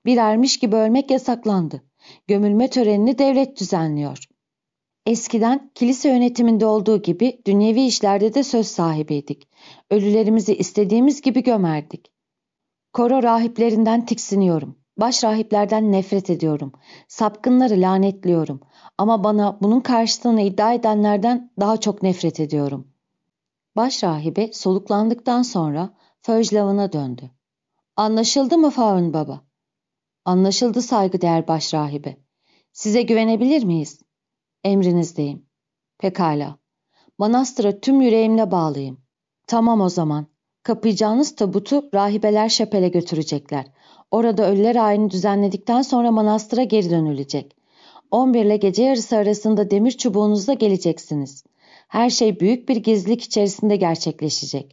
Bir ermiş gibi ölmek yasaklandı. Gömülme törenini devlet düzenliyor. Eskiden kilise yönetiminde olduğu gibi dünyevi işlerde de söz sahibiydik. Ölülerimizi istediğimiz gibi gömerdik. Koro rahiplerinden tiksiniyorum. Baş rahiplerden nefret ediyorum. Sapkınları lanetliyorum. Ama bana bunun karşılığını iddia edenlerden daha çok nefret ediyorum. Baş rahibe soluklandıktan sonra Föjlav'ına döndü. Anlaşıldı mı Faun Baba? Anlaşıldı saygıdeğer baş rahibe. Size güvenebilir miyiz? Emrinizdeyim. Pekala. Manastıra tüm yüreğimle bağlıyım. Tamam o zaman. Kapayacağınız tabutu rahibeler şapele götürecekler. Orada ölüler ayini düzenledikten sonra manastıra geri dönülecek. 11 ile gece yarısı arasında demir çubuğunuzla geleceksiniz. Her şey büyük bir gizlilik içerisinde gerçekleşecek.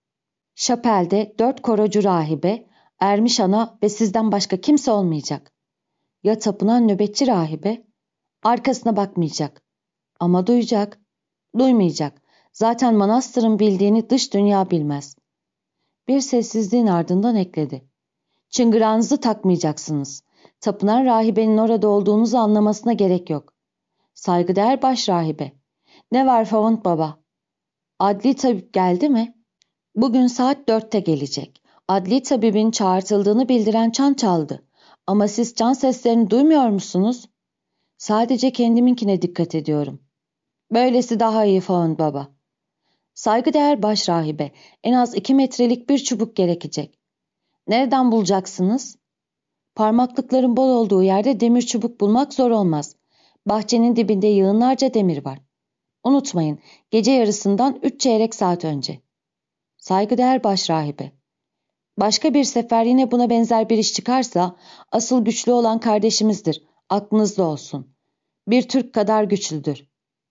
Şapelde 4 korocu rahibe, ermiş ana ve sizden başka kimse olmayacak. Ya tapınan nöbetçi rahibe? Arkasına bakmayacak. Ama duyacak. Duymayacak. Zaten manastırın bildiğini dış dünya bilmez. Bir sessizliğin ardından ekledi. Çıngırağınızı takmayacaksınız. Tapınan rahibenin orada olduğunuzu anlamasına gerek yok. Saygıdeğer baş rahibe. Ne var Favant Baba? Adli tabip geldi mi? Bugün saat 4'te gelecek. Adli tabibin çağırtıldığını bildiren çan çaldı. Ama siz çan seslerini duymuyor musunuz? Sadece kendiminkine dikkat ediyorum. Böylesi daha iyi Favant Baba. Saygıdeğer baş rahibe, en az 2 metrelik bir çubuk gerekecek. Nereden bulacaksınız? Parmaklıkların bol olduğu yerde demir çubuk bulmak zor olmaz. Bahçenin dibinde yığınlarca demir var. Unutmayın, gece yarısından 3 çeyrek saat önce. Saygıdeğer baş rahibe. Başka bir sefer yine buna benzer bir iş çıkarsa, asıl güçlü olan kardeşimizdir. Aklınızda olsun. Bir Türk kadar güçlüdür.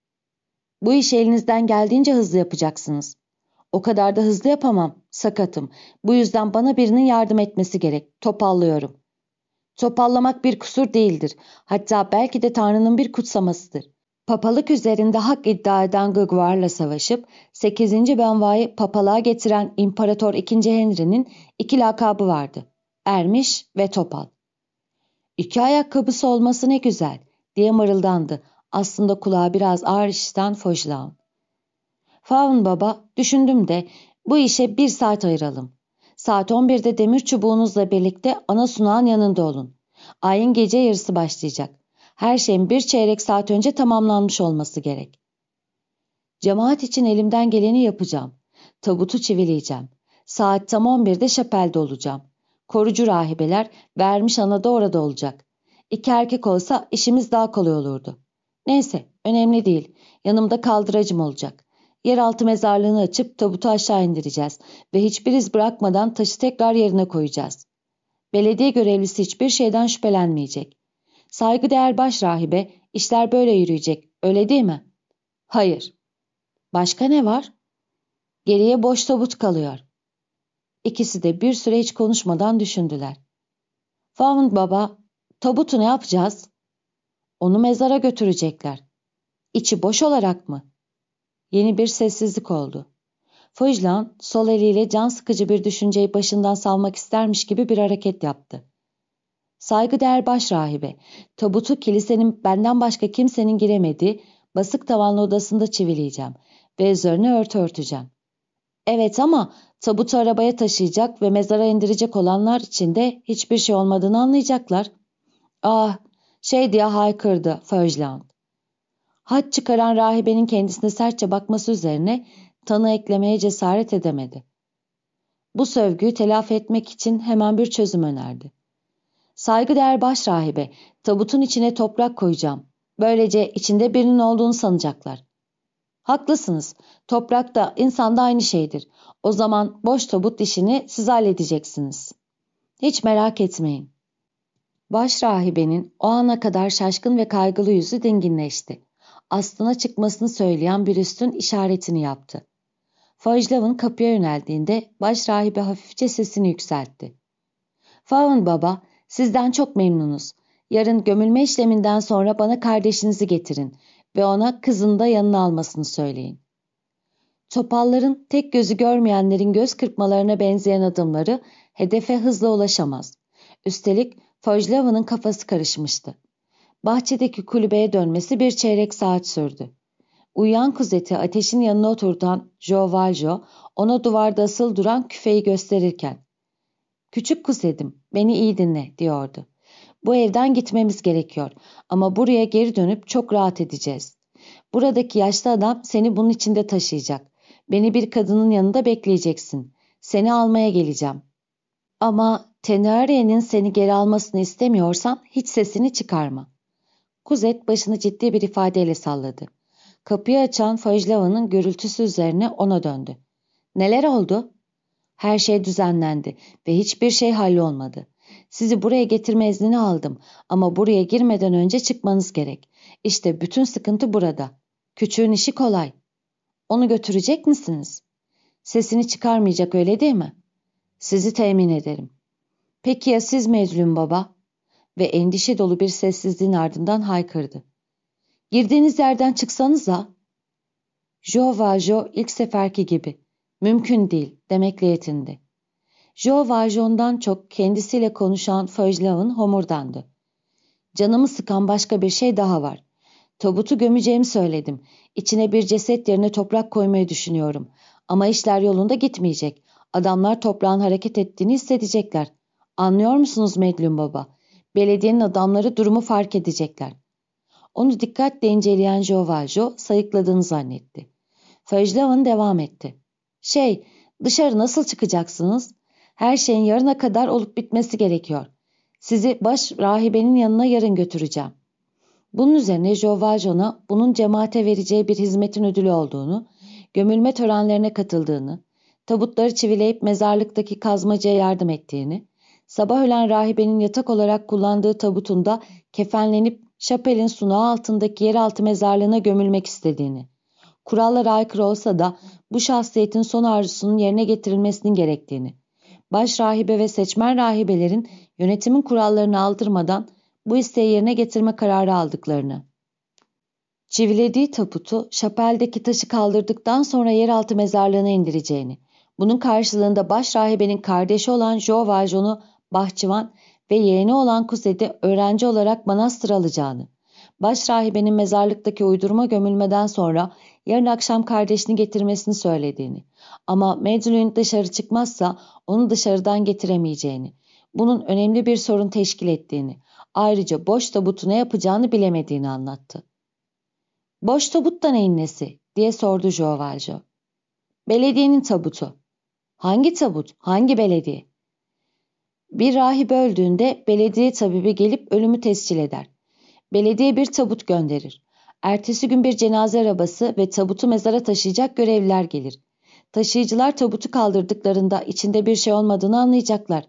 Bu işi elinizden geldiğince hızlı yapacaksınız. O kadar da hızlı yapamam, sakatım. Bu yüzden bana birinin yardım etmesi gerek. Topallıyorum. Topallamak bir kusur değildir. Hatta belki de Tanrı'nın bir kutsamasıdır. Papalık üzerinde hak iddia eden Gıgvar'la savaşıp 8. Benva'yı papalığa getiren İmparator II. Henry'nin 2 lakabı vardı. Ermiş ve Topal. 2 ayakkabısı olması ne güzel diye mırıldandı. Aslında kulağı biraz ağır işten Fauchelevent. Faun Baba, düşündüm de bu işe 1 saat ayıralım. Saat 11'de demir çubuğunuzla birlikte ana sunağın yanında olun. Ayın gece yarısı başlayacak. Her şeyin 1 çeyrek saat önce tamamlanmış olması gerek. Cemaat için elimden geleni yapacağım. Tabutu çivileyeceğim. Saat tam 11'de şapelde olacağım. Korucu rahibeler vermiş ana da orada olacak. 2 erkek olsa işimiz daha kolay olurdu. Neyse, önemli değil. Yanımda kaldıracım olacak. Yeraltı mezarlığını açıp tabutu aşağı indireceğiz ve hiçbir iz bırakmadan taşı tekrar yerine koyacağız. Belediye görevlisi hiçbir şeyden şüphelenmeyecek. Saygıdeğer baş rahibe, işler böyle yürüyecek, öyle değil mi? Hayır. Başka ne var? Geriye boş tabut kalıyor. İkisi de bir süre hiç konuşmadan düşündüler. Faund Baba, tabutu ne yapacağız? Onu mezara götürecekler. İçi boş olarak mı? Yeni bir sessizlik oldu. Fauchelevent sol eliyle can sıkıcı bir düşünceyi başından salmak istermiş gibi bir hareket yaptı. Saygıdeğer baş rahibe, tabutu kilisenin benden başka kimsenin giremediği basık tavanlı odasında çivileyeceğim ve üzerine örtü örteceğim. Evet ama tabutu arabaya taşıyacak ve mezara indirecek olanlar için de hiçbir şey olmadığını anlayacaklar. Ah, şey diye haykırdı Fauchelevent. Haç çıkaran rahibenin kendisine sertçe bakması üzerine tanı eklemeye cesaret edemedi. Bu sövgüyü telafi etmek için hemen bir çözüm önerdi. Saygıdeğer baş rahibe, tabutun içine toprak koyacağım. Böylece içinde birinin olduğunu sanacaklar. Haklısınız. Toprak da insan da aynı şeydir. O zaman boş tabut işini siz halledeceksiniz. Hiç merak etmeyin. Baş rahibenin o ana kadar şaşkın ve kaygılı yüzü dinginleşti. Aslına çıkmasını söyleyen bir üstün işaretini yaptı. Fauchelevent kapıya yöneldiğinde baş rahibe hafifçe sesini yükseltti. Faun Baba, sizden çok memnunuz. Yarın gömülme işleminden sonra bana kardeşinizi getirin ve ona kızını da yanına almasını söyleyin. Topalların tek gözü görmeyenlerin göz kırpmalarına benzeyen adımları hedefe hızla ulaşamaz. Üstelik Fojlava'nın kafası karışmıştı. Bahçedeki kulübeye dönmesi bir çeyrek saat sürdü. Uyuyan kuzeti ateşin yanına oturtan Joe Valjean ona duvarda asılı duran küfeyi gösterirken "Küçük kuzedim, beni iyi dinle," diyordu. "Bu evden gitmemiz gerekiyor ama buraya geri dönüp çok rahat edeceğiz. Buradaki yaşlı adam seni bunun içinde taşıyacak. Beni bir kadının yanında bekleyeceksin. Seni almaya geleceğim. Ama Thénardier'in seni geri almasını istemiyorsan hiç sesini çıkarma." Kuzet başını ciddi bir ifadeyle salladı. Kapıyı açan Fauchelevent'ın gürültüsü üzerine ona döndü. "Neler oldu?" "Her şey düzenlendi ve hiçbir şey hallolmadı. Sizi buraya getirme iznini aldım ama buraya girmeden önce çıkmanız gerek. İşte bütün sıkıntı burada. Küçüğün işi kolay. Onu götürecek misiniz? Sesini çıkarmayacak, öyle değil mi? Sizi temin ederim." "Peki ya siz Mecnun baba?" Ve endişe dolu bir sessizliğin ardından haykırdı. "Girdiğiniz yerden çıksanıza." Joe Valjean ilk seferki gibi "Mümkün değil," demekle yetindi. Joe Valjean'dan çok kendisiyle konuşan Fauchelevent homurdandı. "Canımı sıkan başka bir şey daha var. Tabutu gömeceğimi söyledim. İçine bir ceset yerine toprak koymayı düşünüyorum. Ama işler yolunda gitmeyecek. Adamlar toprağın hareket ettiğini hissedecekler. Anlıyor musunuz Medlin baba? Belediyenin adamları durumu fark edecekler." Onu dikkatle inceleyen Joe Valjean sayıkladığını zannetti. Fauchelevent devam etti. Dışarı nasıl çıkacaksınız? Her şeyin yarına kadar olup bitmesi gerekiyor. Sizi baş rahibenin yanına yarın götüreceğim." Bunun üzerine Joe Valjean'a bunun cemaate vereceği bir hizmetin ödülü olduğunu, gömülme törenlerine katıldığını, tabutları çivileyip mezarlıktaki kazmacıya yardım ettiğini, sabah ölen rahibenin yatak olarak kullandığı tabutunda kefenlenip şapelin sunağı altındaki yeraltı mezarlığına gömülmek istediğini, kurallara aykırı olsa da bu şahsiyetin son arzusunun yerine getirilmesinin gerektiğini, baş rahibe ve seçmen rahibelerin yönetimin kurallarını aldırmadan bu isteği yerine getirme kararı aldıklarını, çivilediği taputu şapeldeki taşı kaldırdıktan sonra yeraltı mezarlığına indireceğini, bunun karşılığında baş rahibenin kardeşi olan Joe Valjean'u bahçıvan ve yeğeni olan Cosette'i öğrenci olarak manastır alacağını, baş rahibenin mezarlıktaki uydurma gömülmeden sonra yarın akşam kardeşini getirmesini söylediğini ama Madeleine dışarı çıkmazsa onu dışarıdan getiremeyeceğini, bunun önemli bir sorun teşkil ettiğini, ayrıca boş tabutu ne yapacağını bilemediğini anlattı. "Boş tabut da neyin nesi?" diye sordu Joe Valjean. "Belediyenin tabutu." "Hangi tabut? Hangi belediye?" "Bir rahip öldüğünde belediye tabibi gelip ölümü tescil eder. Belediye bir tabut gönderir. Ertesi gün bir cenaze arabası ve tabutu mezara taşıyacak görevliler gelir. Taşıyıcılar tabutu kaldırdıklarında içinde bir şey olmadığını anlayacaklar.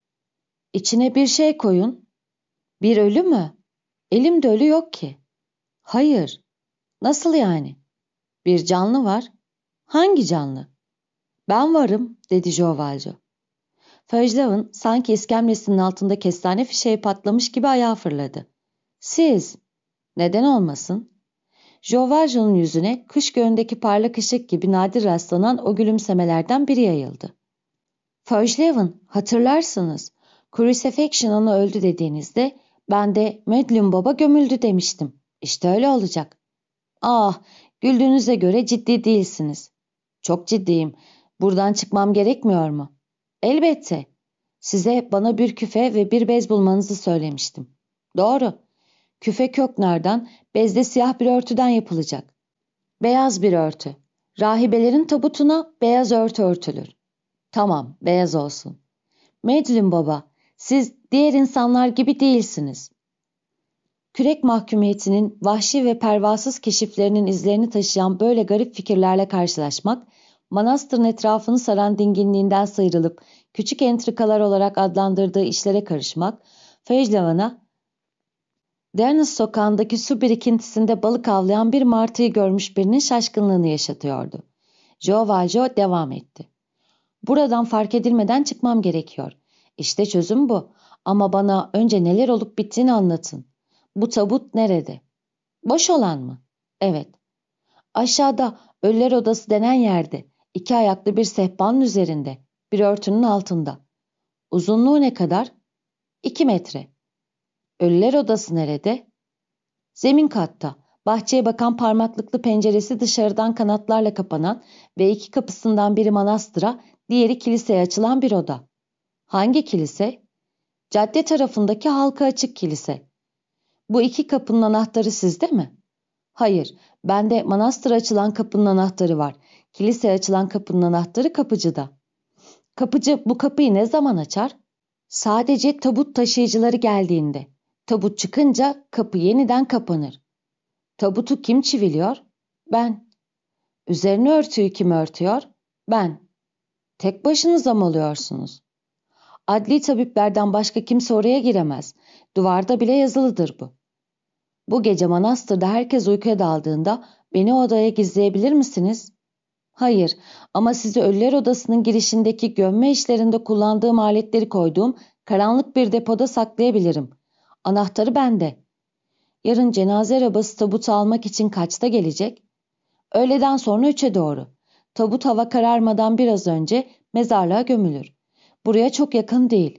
İçine bir şey koyun." "Bir ölü mü? Elimde ölü yok ki." "Hayır." "Nasıl yani?" "Bir canlı var." "Hangi canlı?" "Ben varım," dedi Joe Valjean. Fauchelevent sanki iskemlesinin altında kestane fişeği patlamış gibi ayağa fırladı. "Siz?" "Neden olmasın?" Joe Valjean'ın yüzüne kış göğündeki parlak ışık gibi nadir rastlanan o gülümsemelerden biri yayıldı. "Fauchelevent, hatırlarsınız. Crucifixion onu öldü dediğinizde ben de Medlin Baba gömüldü demiştim. İşte öyle olacak." "Ah, güldüğünüze göre ciddi değilsiniz." "Çok ciddiyim. Buradan çıkmam gerekmiyor mu?" "Elbette. Size bana bir küfe ve bir bez bulmanızı söylemiştim." "Doğru. Küfe köknardan, bez de siyah bir örtüden yapılacak." "Beyaz bir örtü. Rahibelerin tabutuna beyaz örtü örtülür." "Tamam, beyaz olsun." "Medlin baba, siz diğer insanlar gibi değilsiniz." Kürek mahkumiyetinin vahşi ve pervasız keşiflerinin izlerini taşıyan böyle garip fikirlerle karşılaşmak, manastırın etrafını saran dinginliğinden sıyrılıp küçük entrikalar olarak adlandırdığı işlere karışmak, Fauchelevent'a Dernis sokağındaki su birikintisinde balık avlayan bir martıyı görmüş birinin şaşkınlığını yaşatıyordu. Joe Valjean devam etti. "Buradan fark edilmeden çıkmam gerekiyor. İşte çözüm bu. Ama bana önce neler olup bittiğini anlatın. Bu tabut nerede?" "Boş olan mı?" "Evet." "Aşağıda, ölüler odası denen yerde. 2 ayaklı bir sehpanın üzerinde. Bir örtünün altında." "Uzunluğu ne kadar?" "2 metre." Ölüler odası nerede? Zemin katta. Bahçeye bakan parmaklıklı penceresi dışarıdan kanatlarla kapanan ve iki kapısından biri manastıra, diğeri kiliseye açılan bir oda. Hangi kilise? Cadde tarafındaki halka açık kilise. Bu iki kapının anahtarı sizde mi? Hayır, bende manastıra açılan kapının anahtarı var. Kiliseye açılan kapının anahtarı kapıcıda. Kapıcı bu kapıyı ne zaman açar? Sadece tabut taşıyıcıları geldiğinde. Tabut çıkınca kapı yeniden kapanır. Tabutu kim çiviliyor? Ben. Üzerine örtüyü kim örtüyor? Ben. Tek başınıza mı oluyorsunuz? Adli tabiplerden başka kimse oraya giremez. Duvarda bile yazılıdır bu. Bu gece manastırda herkes uykuya daldığında beni odaya gizleyebilir misiniz? Hayır, ama sizi ölüler odasının girişindeki gömme işlerinde kullandığım aletleri koyduğum karanlık bir depoda saklayabilirim. Anahtarı bende. Yarın cenaze arabası tabutu almak için kaçta gelecek? Öğleden sonra 3'e doğru. Tabut hava kararmadan biraz önce mezarlığa gömülür. Buraya çok yakın değil.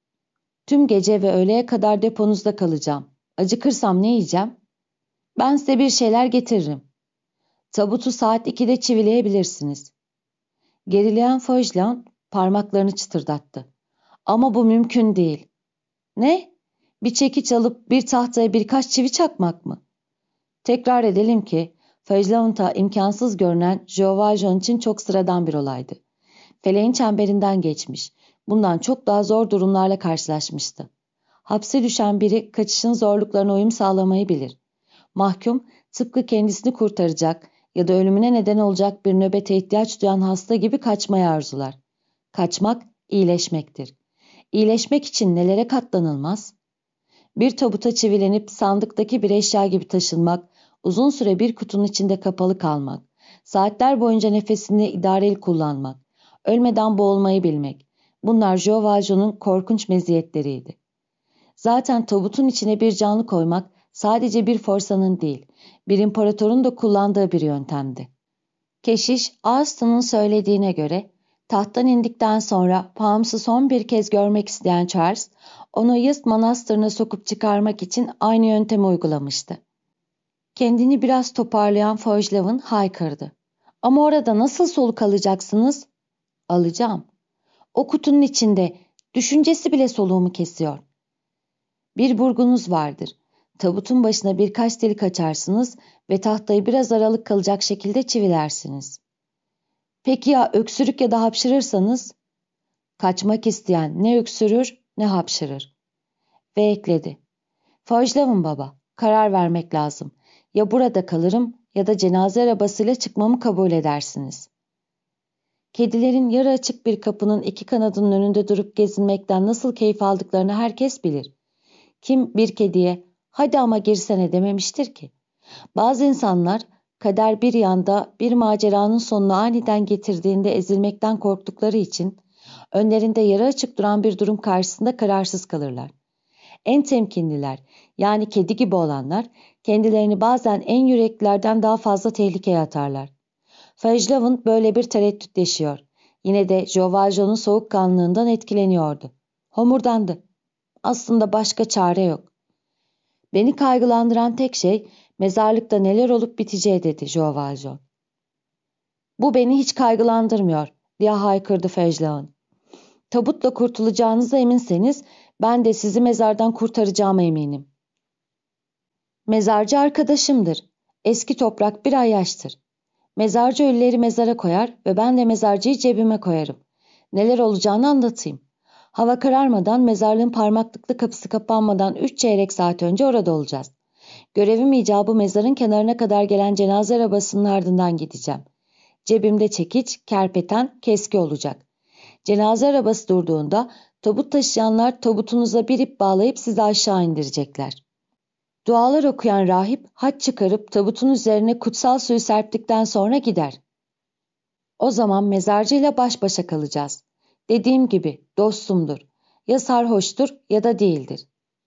Tüm gece ve öğleye kadar deponuzda kalacağım. Acıkırsam ne yiyeceğim? Ben size bir şeyler getiririm. Tabutu saat 2'de çivileyebilirsiniz. Gerileyen Fauchelevent parmaklarını çıtırdattı. Ama bu mümkün değil. Ne? Bir çekiç alıp bir tahtaya birkaç çivi çakmak mı? Tekrar edelim ki Fauchelevent'a imkansız görünen Jean Valjean için çok sıradan bir olaydı. Feleğin çemberinden geçmiş. Bundan çok daha zor durumlarla karşılaşmıştı. Hapse düşen biri kaçışın zorluklarına uyum sağlamayı bilir. Mahkum tıpkı kendisini kurtaracak ya da ölümüne neden olacak bir nöbete ihtiyaç duyan hasta gibi kaçmayı arzular. Kaçmak iyileşmektir. İyileşmek için nelere katlanılmaz? Bir tabuta çivilenip sandıktaki bir eşya gibi taşınmak, uzun süre bir kutunun içinde kapalı kalmak, saatler boyunca nefesini idareli kullanmak, ölmeden boğulmayı bilmek. Bunlar Jean Valjean'ın korkunç meziyetleriydi. Zaten tabutun içine bir canlı koymak sadece bir forsanın değil, bir imparatorun da kullandığı bir yöntemdi. Keşiş, Austin'ın söylediğine göre, tahttan indikten sonra Palms'ı son bir kez görmek isteyen Charles, onu Yist Manastırı'na sokup çıkarmak için aynı yöntemi uygulamıştı. Kendini biraz toparlayan Fauchelevent haykırdı. Ama orada nasıl soluk alacaksınız? Alacağım. O kutunun içinde, düşüncesi bile soluğumu kesiyor. Bir burgunuz vardır. Tabutun başına birkaç delik açarsınız ve tahtayı biraz aralık kalacak şekilde çivilersiniz. Peki ya öksürük ya da hapşırırsanız? Kaçmak isteyen ne öksürür ne hapşırır. Ve ekledi. Fauchelevent baba, karar vermek lazım. Ya burada kalırım ya da cenaze arabasıyla çıkmamı kabul edersiniz. Kedilerin yarı açık bir kapının iki kanadının önünde durup gezinmekten nasıl keyif aldıklarını herkes bilir. Kim bir kediye hadi ama girsene dememiştir ki. Bazı insanlar kader bir yanda bir maceranın sonunu aniden getirdiğinde ezilmekten korktukları için önlerinde yarı açık duran bir durum karşısında kararsız kalırlar. En temkinliler, yani kedi gibi olanlar, kendilerini bazen en yüreklilerden daha fazla tehlikeye atarlar. Fauchelevent böyle bir tereddüt yaşıyor. Yine de Jean Valjean'ın soğukkanlılığından etkileniyordu. Homurdandı. Aslında başka çare yok. Beni kaygılandıran tek şey mezarlıkta neler olup biteceği dedi Jean Valjean. Bu beni hiç kaygılandırmıyor diye haykırdı Fauchelevent. Tabutla kurtulacağınıza eminseniz ben de sizi mezardan kurtaracağıma eminim. Mezarcı arkadaşımdır. Eski toprak bir ay yaştır. Mezarcı ölüleri mezara koyar ve ben de mezarcıyı cebime koyarım. Neler olacağını anlatayım. Hava kararmadan mezarlığın parmaklıklı kapısı kapanmadan 3 çeyrek saat önce orada olacağız. Görevim icabı mezarın kenarına kadar gelen cenaze arabasının ardından gideceğim. Cebimde çekiç, kerpeten, keski olacak. Cenaze arabası durduğunda tabut taşıyanlar tabutunuza bir ip bağlayıp sizi aşağı indirecekler. Dualar okuyan rahip haç çıkarıp tabutun üzerine kutsal suyu serptikten sonra gider. O zaman mezarcıyla baş başa kalacağız. Dediğim gibi dostumdur. Ya sarhoştur ya da değildir.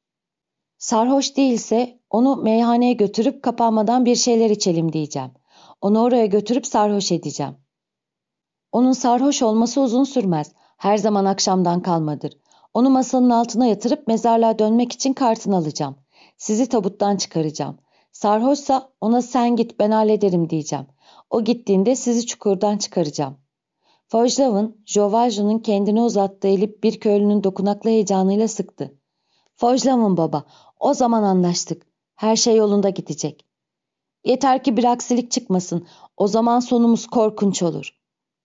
Sarhoş değilse onu meyhaneye götürüp kapanmadan bir şeyler içelim diyeceğim. Onu oraya götürüp sarhoş edeceğim. Onun sarhoş olması uzun sürmez. Her zaman akşamdan kalmadır. Onu masanın altına yatırıp mezarlığa dönmek için kartını alacağım. Sizi tabuttan çıkaracağım. Sarhoşsa ona sen git ben hallederim diyeceğim. O gittiğinde sizi çukurdan çıkaracağım. Fauchelevent, Jean Valjean'ın kendine uzattığı eli bir köylünün dokunaklı heyecanıyla sıktı. Fauchelevent baba, o zaman anlaştık. Her şey yolunda gidecek. Yeter ki bir aksilik çıkmasın. O zaman sonumuz korkunç olur.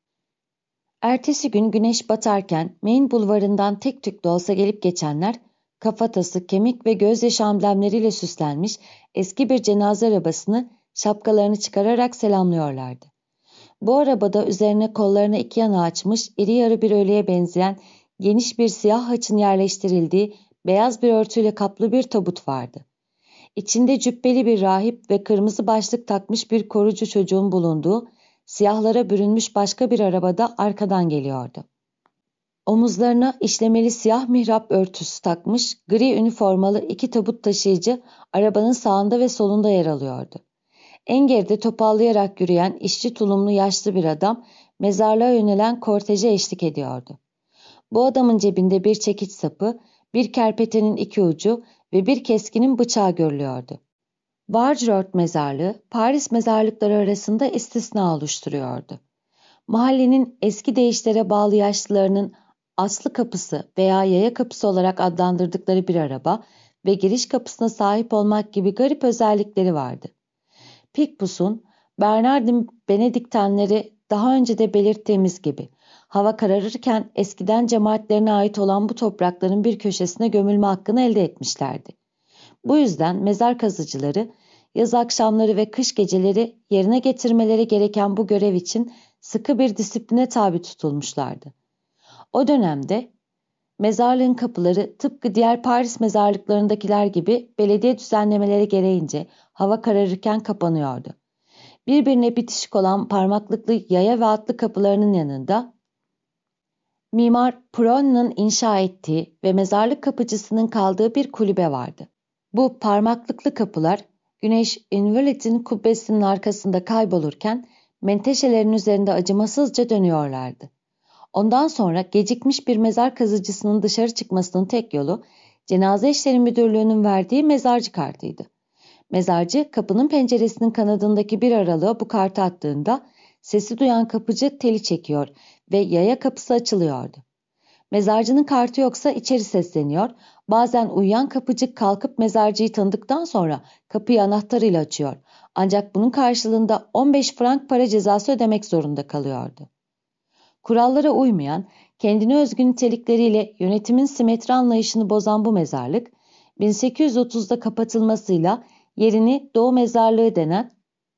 Ertesi gün güneş batarken Main bulvarından tek tük de olsa gelip geçenler, kafatası, kemik ve gözyaşı amblemleriyle süslenmiş eski bir cenaze arabasını şapkalarını çıkararak selamlıyorlardı. Bu arabada üzerine kollarını iki yana açmış, iri yarı bir ölüye benzeyen geniş bir siyah haçın yerleştirildiği beyaz bir örtüyle kaplı bir tabut vardı. İçinde cübbeli bir rahip ve kırmızı başlık takmış bir korucu çocuğun bulunduğu, siyahlara bürünmüş başka bir arabada arkadan geliyordu. Omuzlarına işlemeli siyah mihrap örtüsü takmış, gri üniformalı iki tabut taşıyıcı arabanın sağında ve solunda yer alıyordu. En geride topallayarak yürüyen işçi tulumlu yaşlı bir adam mezarlığa yönelen korteje eşlik ediyordu. Bu adamın cebinde bir çekiç sapı, bir kerpetenin iki ucu ve bir keskinin bıçağı görülüyordu. Vargerort mezarlığı Paris mezarlıkları arasında istisna oluşturuyordu. Mahallenin eski deyişlere bağlı yaşlılarının aslı kapısı veya yaya kapısı olarak adlandırdıkları bir araba ve giriş kapısına sahip olmak gibi garip özellikleri vardı. Picpus'un Bernardin Benediktenleri daha önce de belirttiğimiz gibi hava kararırken eskiden cemaatlerine ait olan bu toprakların bir köşesine gömülme hakkını elde etmişlerdi. Bu yüzden mezar kazıcıları yaz akşamları ve kış geceleri yerine getirmeleri gereken bu görev için sıkı bir disipline tabi tutulmuşlardı. O dönemde mezarlığın kapıları tıpkı diğer Paris mezarlıklarındakiler gibi belediye düzenlemeleri gereğince hava kararırken kapanıyordu. Birbirine bitişik olan parmaklıklı yaya ve atlı kapılarının yanında Mimar Prun'un inşa ettiği ve mezarlık kapıcısının kaldığı bir kulübe vardı. Bu parmaklıklı kapılar güneş Invalid'in kubbesinin arkasında kaybolurken menteşelerin üzerinde acımasızca dönüyorlardı. Ondan sonra gecikmiş bir mezar kazıcısının dışarı çıkmasının tek yolu Cenaze İşleri Müdürlüğü'nün verdiği mezarcı kartıydı. Mezarcı kapının penceresinin kanadındaki bir aralığa bu kartı attığında sesi duyan kapıcı teli çekiyor ve yaya kapısı açılıyordu. Mezarcının kartı yoksa içeri sesleniyor, bazen uyuyan kapıcı kalkıp mezarcıyı tanıdıktan sonra kapıyı anahtarıyla açıyor. Ancak bunun karşılığında 15 frank para cezası ödemek zorunda kalıyordu. Kurallara uymayan, kendine özgü nitelikleriyle yönetimin simetri anlayışını bozan bu mezarlık, 1830'da kapatılmasıyla yerini Doğu Mezarlığı denen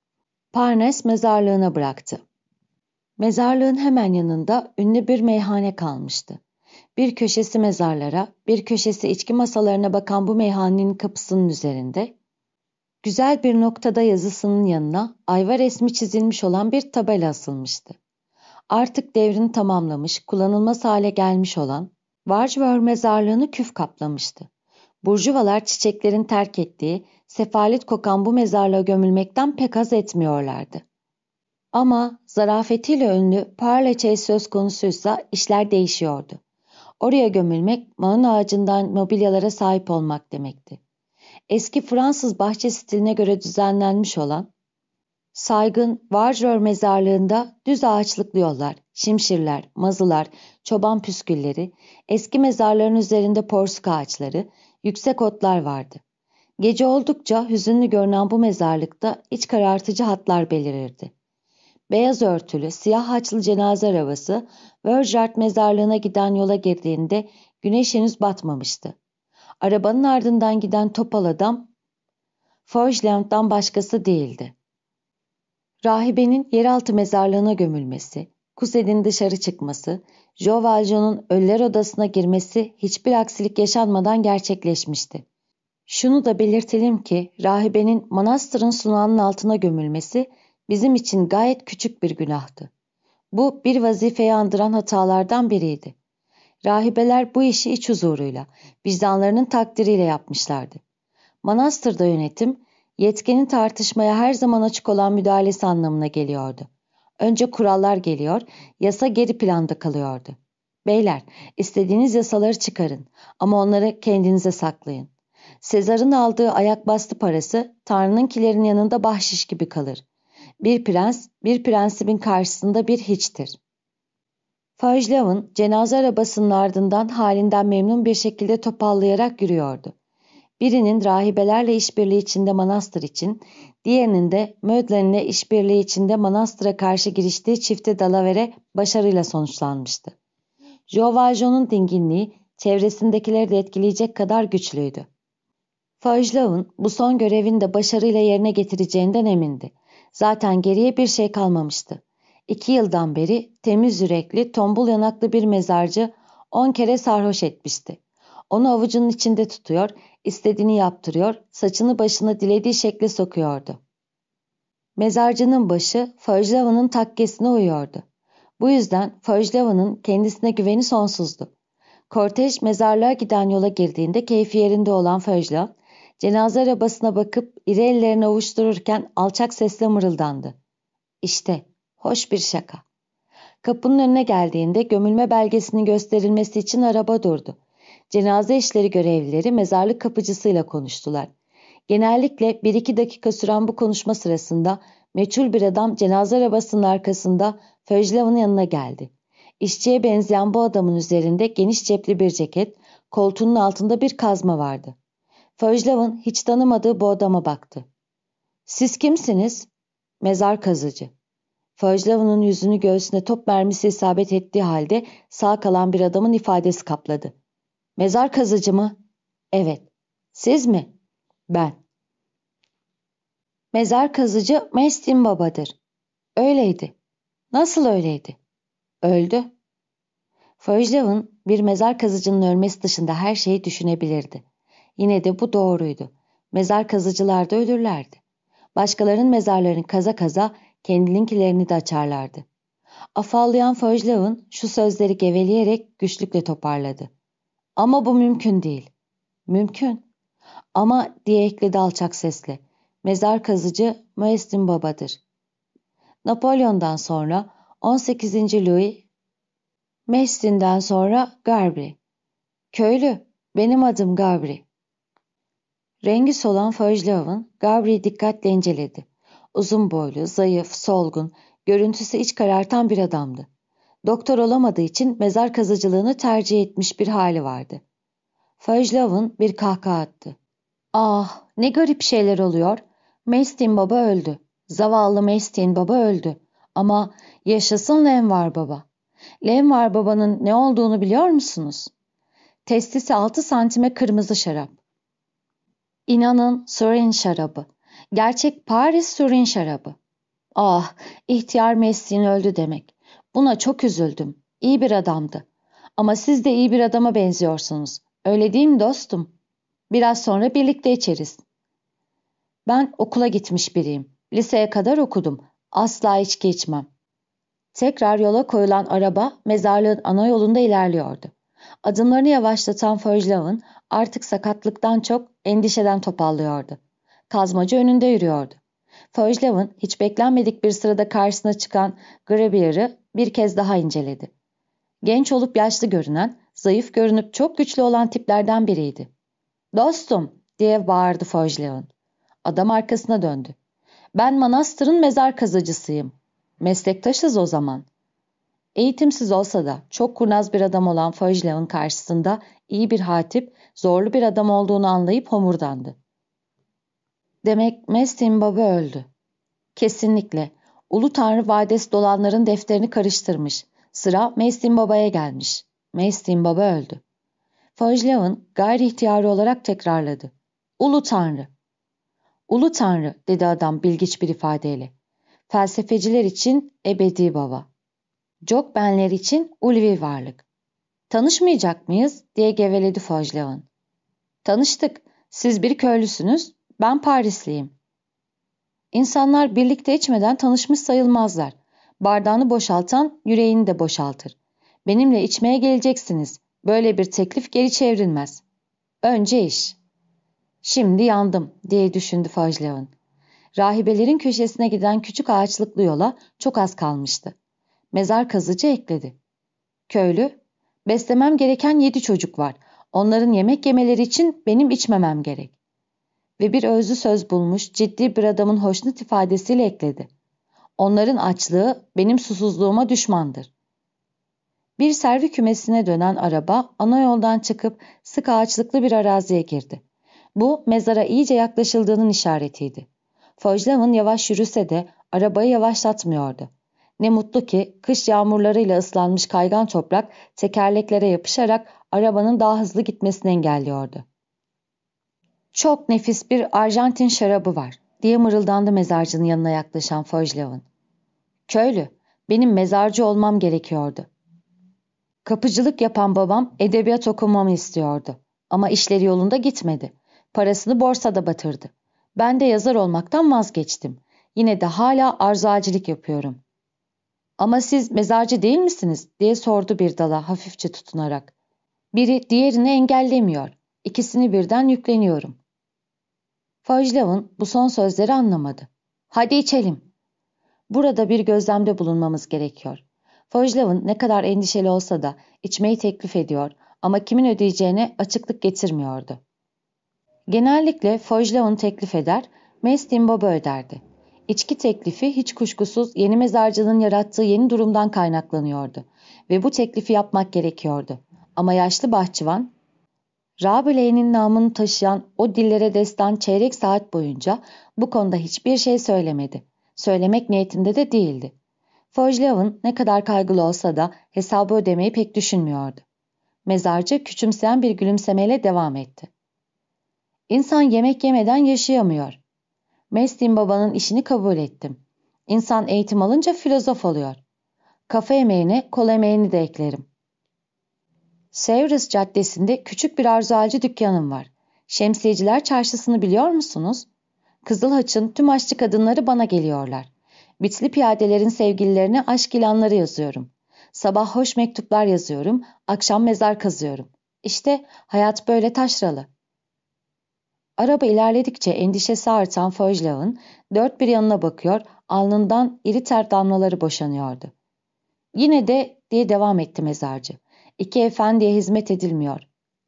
Parnes Mezarlığı'na bıraktı. Mezarlığın hemen yanında ünlü bir meyhane kalmıştı. Bir köşesi mezarlara, bir köşesi içki masalarına bakan bu meyhanenin kapısının üzerinde, güzel bir noktada yazısının yanına ayva resmi çizilmiş olan bir tabela asılmıştı. Artık devrini tamamlamış, kullanılmaz hale gelmiş olan Vargevör mezarlığını küf kaplamıştı. Burjuvalar çiçeklerin terk ettiği, sefalet kokan bu mezarlığa gömülmekten pek haz etmiyorlardı. Ama zarafetiyle ünlü Parlaçe söz konusuysa işler değişiyordu. Oraya gömülmek, mağın ağacından mobilyalara sahip olmak demekti. Eski Fransız bahçe stiline göre düzenlenmiş olan saygın Vargevör mezarlığında düz ağaçlıklı yollar, şimşirler, mazılar, çoban püskülleri, eski mezarların üzerinde porsuk ağaçları, yüksek otlar vardı. Gece oldukça hüzünlü görünen bu mezarlıkta iç karartıcı hatlar belirirdi. Beyaz örtülü, siyah haçlı cenaze arabası Vergert mezarlığına giden yola girdiğinde güneş henüz batmamıştı. Arabanın ardından giden topal adam Fauchelevent'tan başkası değildi. Rahibenin yeraltı mezarlığına gömülmesi, Kused'in dışarı çıkması, Jean Valjean'ın ölüler odasına girmesi hiçbir aksilik yaşanmadan gerçekleşmişti. Şunu da belirtelim ki rahibenin manastırın sunağının altına gömülmesi bizim için gayet küçük bir günahtı. Bu bir vazifeyi andıran hatalardan biriydi. Rahibeler bu işi iç huzuruyla, vicdanlarının takdiriyle yapmışlardı. Manastırda yönetim, yetkinin tartışmaya her zaman açık olan müdahalesi anlamına geliyordu. Önce kurallar geliyor, yasa geri planda kalıyordu. Beyler, istediğiniz yasaları çıkarın ama onları kendinize saklayın. Sezar'ın aldığı ayak bastı parası Tanrı'nınkilerin yanında bahşiş gibi kalır. Bir prens, bir prensibin karşısında bir hiçtir. Fajlav'ın cenaze arabasının ardından halinden memnun bir şekilde topallayarak yürüyordu. Birinin rahibelerle işbirliği içinde manastır için, diğerinin de Mödlen'le işbirliği içinde manastıra karşı giriştiği çifte dalavere başarıyla sonuçlanmıştı. Jean Valjean'un dinginliği çevresindekileri de etkileyecek kadar güçlüydü. Fajlav'ın bu son görevini de başarıyla yerine getireceğinden emindi. Zaten geriye bir şey kalmamıştı. 2 yıldan beri temiz yürekli, tombul yanaklı bir mezarcı 10 kere sarhoş etmişti. Onu avucunun içinde tutuyor, istediğini yaptırıyor, saçını başına dilediği şekle sokuyordu. Mezarcının başı Fajlav'ın takkesine uyuyordu. Bu yüzden Fajlav'ın kendisine güveni sonsuzdu. Kortej mezarlığa giden yola girdiğinde keyfi yerinde olan Fajlav, cenaze arabasına bakıp iri ellerini ovuştururken alçak sesle mırıldandı. İşte, hoş bir şaka. Kapının önüne geldiğinde gömülme belgesinin gösterilmesi için araba durdu. Cenaze işleri görevlileri mezarlık kapıcısıyla konuştular. Genellikle 1-2 dakika süren bu konuşma sırasında meçhul bir adam cenaze arabasının arkasında Fajlav'ın yanına geldi. İşçiye benzeyen bu adamın üzerinde geniş cepli bir ceket, koltuğunun altında bir kazma vardı. Fajlav'ın hiç tanımadığı bu adama baktı. "Siz kimsiniz?" "Mezar kazıcı." Fajlav'ın yüzünü göğsüne top mermisi isabet ettiği halde sağ kalan bir adamın ifadesi kapladı. "Mezar kazıcı mı?" "Evet." "Siz mi?" "Ben." "Mezar kazıcı Mestin Baba'dır." "Öyleydi." "Nasıl öyleydi?" "Öldü." Fajlav'ın bir mezar kazıcının ölmesi dışında her şeyi düşünebilirdi. Yine de bu doğruydu. Mezar kazıcılar da ölürlerdi. Başkalarının mezarlarını kaza kaza kendininkilerini de açarlardı. Afallayan Fajlav'ın şu sözleri geveleyerek güçlükle toparladı. "Ama bu mümkün değil." "Mümkün. Ama," diye ekledi alçak sesle, "mezar kazıcı Muestin Baba'dır." Napolyon'dan sonra 18. Louis, Mestin'den sonra Gabri. "Köylü, benim adım Gabri." Rengi solan Fajlav'ın Gabri'yi dikkatle inceledi. Uzun boylu, zayıf, solgun, görüntüsü iç karartan bir adamdı. Doktor olamadığı için mezar kazıcılığını tercih etmiş bir hali vardı. Fajlav'ın bir kahkaha attı. "Ah, ne garip şeyler oluyor. Mestin Baba öldü. Zavallı Mestin Baba öldü. Ama yaşasın Lenvar Baba. Lenvar Baba'nın ne olduğunu biliyor musunuz? Testisi 6 santime kırmızı şarap. İnanın Surin şarabı. Gerçek Paris Surin şarabı. Ah, ihtiyar Mestin öldü demek. Buna çok üzüldüm. İyi bir adamdı. Ama siz de iyi bir adama benziyorsunuz. Öyle değil mi dostum? Biraz sonra birlikte içeriz." "Ben okula gitmiş biriyim. Liseye kadar okudum. Asla içki içmem." Tekrar yola koyulan araba mezarlığın ana yolunda ilerliyordu. Adımlarını yavaşlatan Fajlav'ın artık sakatlıktan çok endişeden topallıyordu. Kazmacı önünde yürüyordu. Fajlav'ın hiç beklenmedik bir sırada karşısına çıkan Grabier'ı bir kez daha inceledi. Genç olup yaşlı görünen, zayıf görünüp çok güçlü olan tiplerden biriydi. "Dostum!" diye bağırdı Fajlav'ın. Adam arkasına döndü. "Ben manastırın mezar kazıcısıyım. Meslektaşız o zaman." Eğitimsiz olsa da çok kurnaz bir adam olan Fajlav'ın karşısında iyi bir hatip, zorlu bir adam olduğunu anlayıp homurdandı. "Demek Mestin Baba öldü." "Kesinlikle. Ulu Tanrı vadesi dolanların defterini karıştırmış. Sıra Mestin Baba'ya gelmiş. Mestin Baba öldü." Fajlav'ın gayri ihtiyari olarak tekrarladı. "Ulu Tanrı." "Ulu Tanrı," dedi adam bilgiç bir ifadeyle. "Felsefeciler için ebedi baba. Jokbenler için ulvi varlık." "Tanışmayacak mıyız?" diye geveledi Fajlav'ın. "Tanıştık. Siz bir köylüsünüz, ben Parisliyim." "İnsanlar birlikte içmeden tanışmış sayılmazlar. Bardağını boşaltan yüreğini de boşaltır. Benimle içmeye geleceksiniz. Böyle bir teklif geri çevrilmez. Önce iş." "Şimdi yandım," diye düşündü Fajlav'ın. Rahibelerin köşesine giden küçük ağaçlıklı yola çok az kalmıştı. Mezar kazıcı ekledi. "Köylü, Beslemem gereken 7 çocuk var. Onların yemek yemeleri için benim içmemem gerek. Ve bir özlü söz bulmuş ciddi bir adamın hoşnut ifadesiyle ekledi. Onların açlığı benim susuzluğuma düşmandır. Bir servi kümesine dönen araba ana yoldan çıkıp sık ağaçlıklı bir araziye girdi. Bu mezara iyice yaklaşıldığının işaretiydi. Fauchelevent yavaş yürüse de arabayı yavaşlatmıyordu. Ne mutlu ki kış yağmurlarıyla ıslanmış kaygan toprak tekerleklere yapışarak arabanın daha hızlı gitmesini engelliyordu. "Çok nefis bir Arjantin şarabı var," diye mırıldandı mezarcının yanına yaklaşan Fauchelevent. "Köylü, benim mezarcı olmam gerekiyordu. Kapıcılık yapan babam edebiyat okumamı istiyordu. Ama işleri yolunda gitmedi. Parasını borsada batırdı. Ben de yazar olmaktan vazgeçtim. Yine de hala arzuacılık yapıyorum." "Ama siz mezarcı değil misiniz?" diye sordu bir dala hafifçe tutunarak. "Biri diğerini engellemiyor. İkisini birden yükleniyorum." Fauchelevent bu son sözleri anlamadı. "Hadi içelim." Burada bir gözlemde bulunmamız gerekiyor. Fauchelevent ne kadar endişeli olsa da içmeyi teklif ediyor ama kimin ödeyeceğine açıklık getirmiyordu. Genellikle Fauchelevent teklif eder, Mestin Baba öderdi. İçki teklifi hiç kuşkusuz yeni mezarcının yarattığı yeni durumdan kaynaklanıyordu ve bu teklifi yapmak gerekiyordu. Ama yaşlı bahçıvan, Rabelaise'nin namını taşıyan o dillere destan çeyrek saat boyunca bu konuda hiçbir şey söylemedi. Söylemek niyetinde de değildi. Fauchelevent ne kadar kaygılı olsa da hesabı ödemeyi pek düşünmüyordu. Mezarcı küçümseyen bir gülümsemeyle devam etti. "İnsan yemek yemeden yaşayamıyor. Mestin babanın işini kabul ettim. İnsan eğitim alınca filozof oluyor. Kafa emeğine kol emeğini de eklerim. Sevres Caddesi'nde küçük bir arzualcı dükkanım var. Şemsiyeciler Çarşısı'nı biliyor musunuz? Kızılhaç'ın tüm aşçı kadınları bana geliyorlar. Bitli piyadelerin sevgililerine aşk ilanları yazıyorum. Sabah hoş mektuplar yazıyorum, akşam mezar kazıyorum. İşte hayat böyle taşralı." Araba ilerledikçe endişesi artan Fauchelevent dört bir yanına bakıyor, alnından iri ter damlaları boşanıyordu. "Yine de," diye devam etti mezarcı, "iki efendiye hizmet edilmiyor.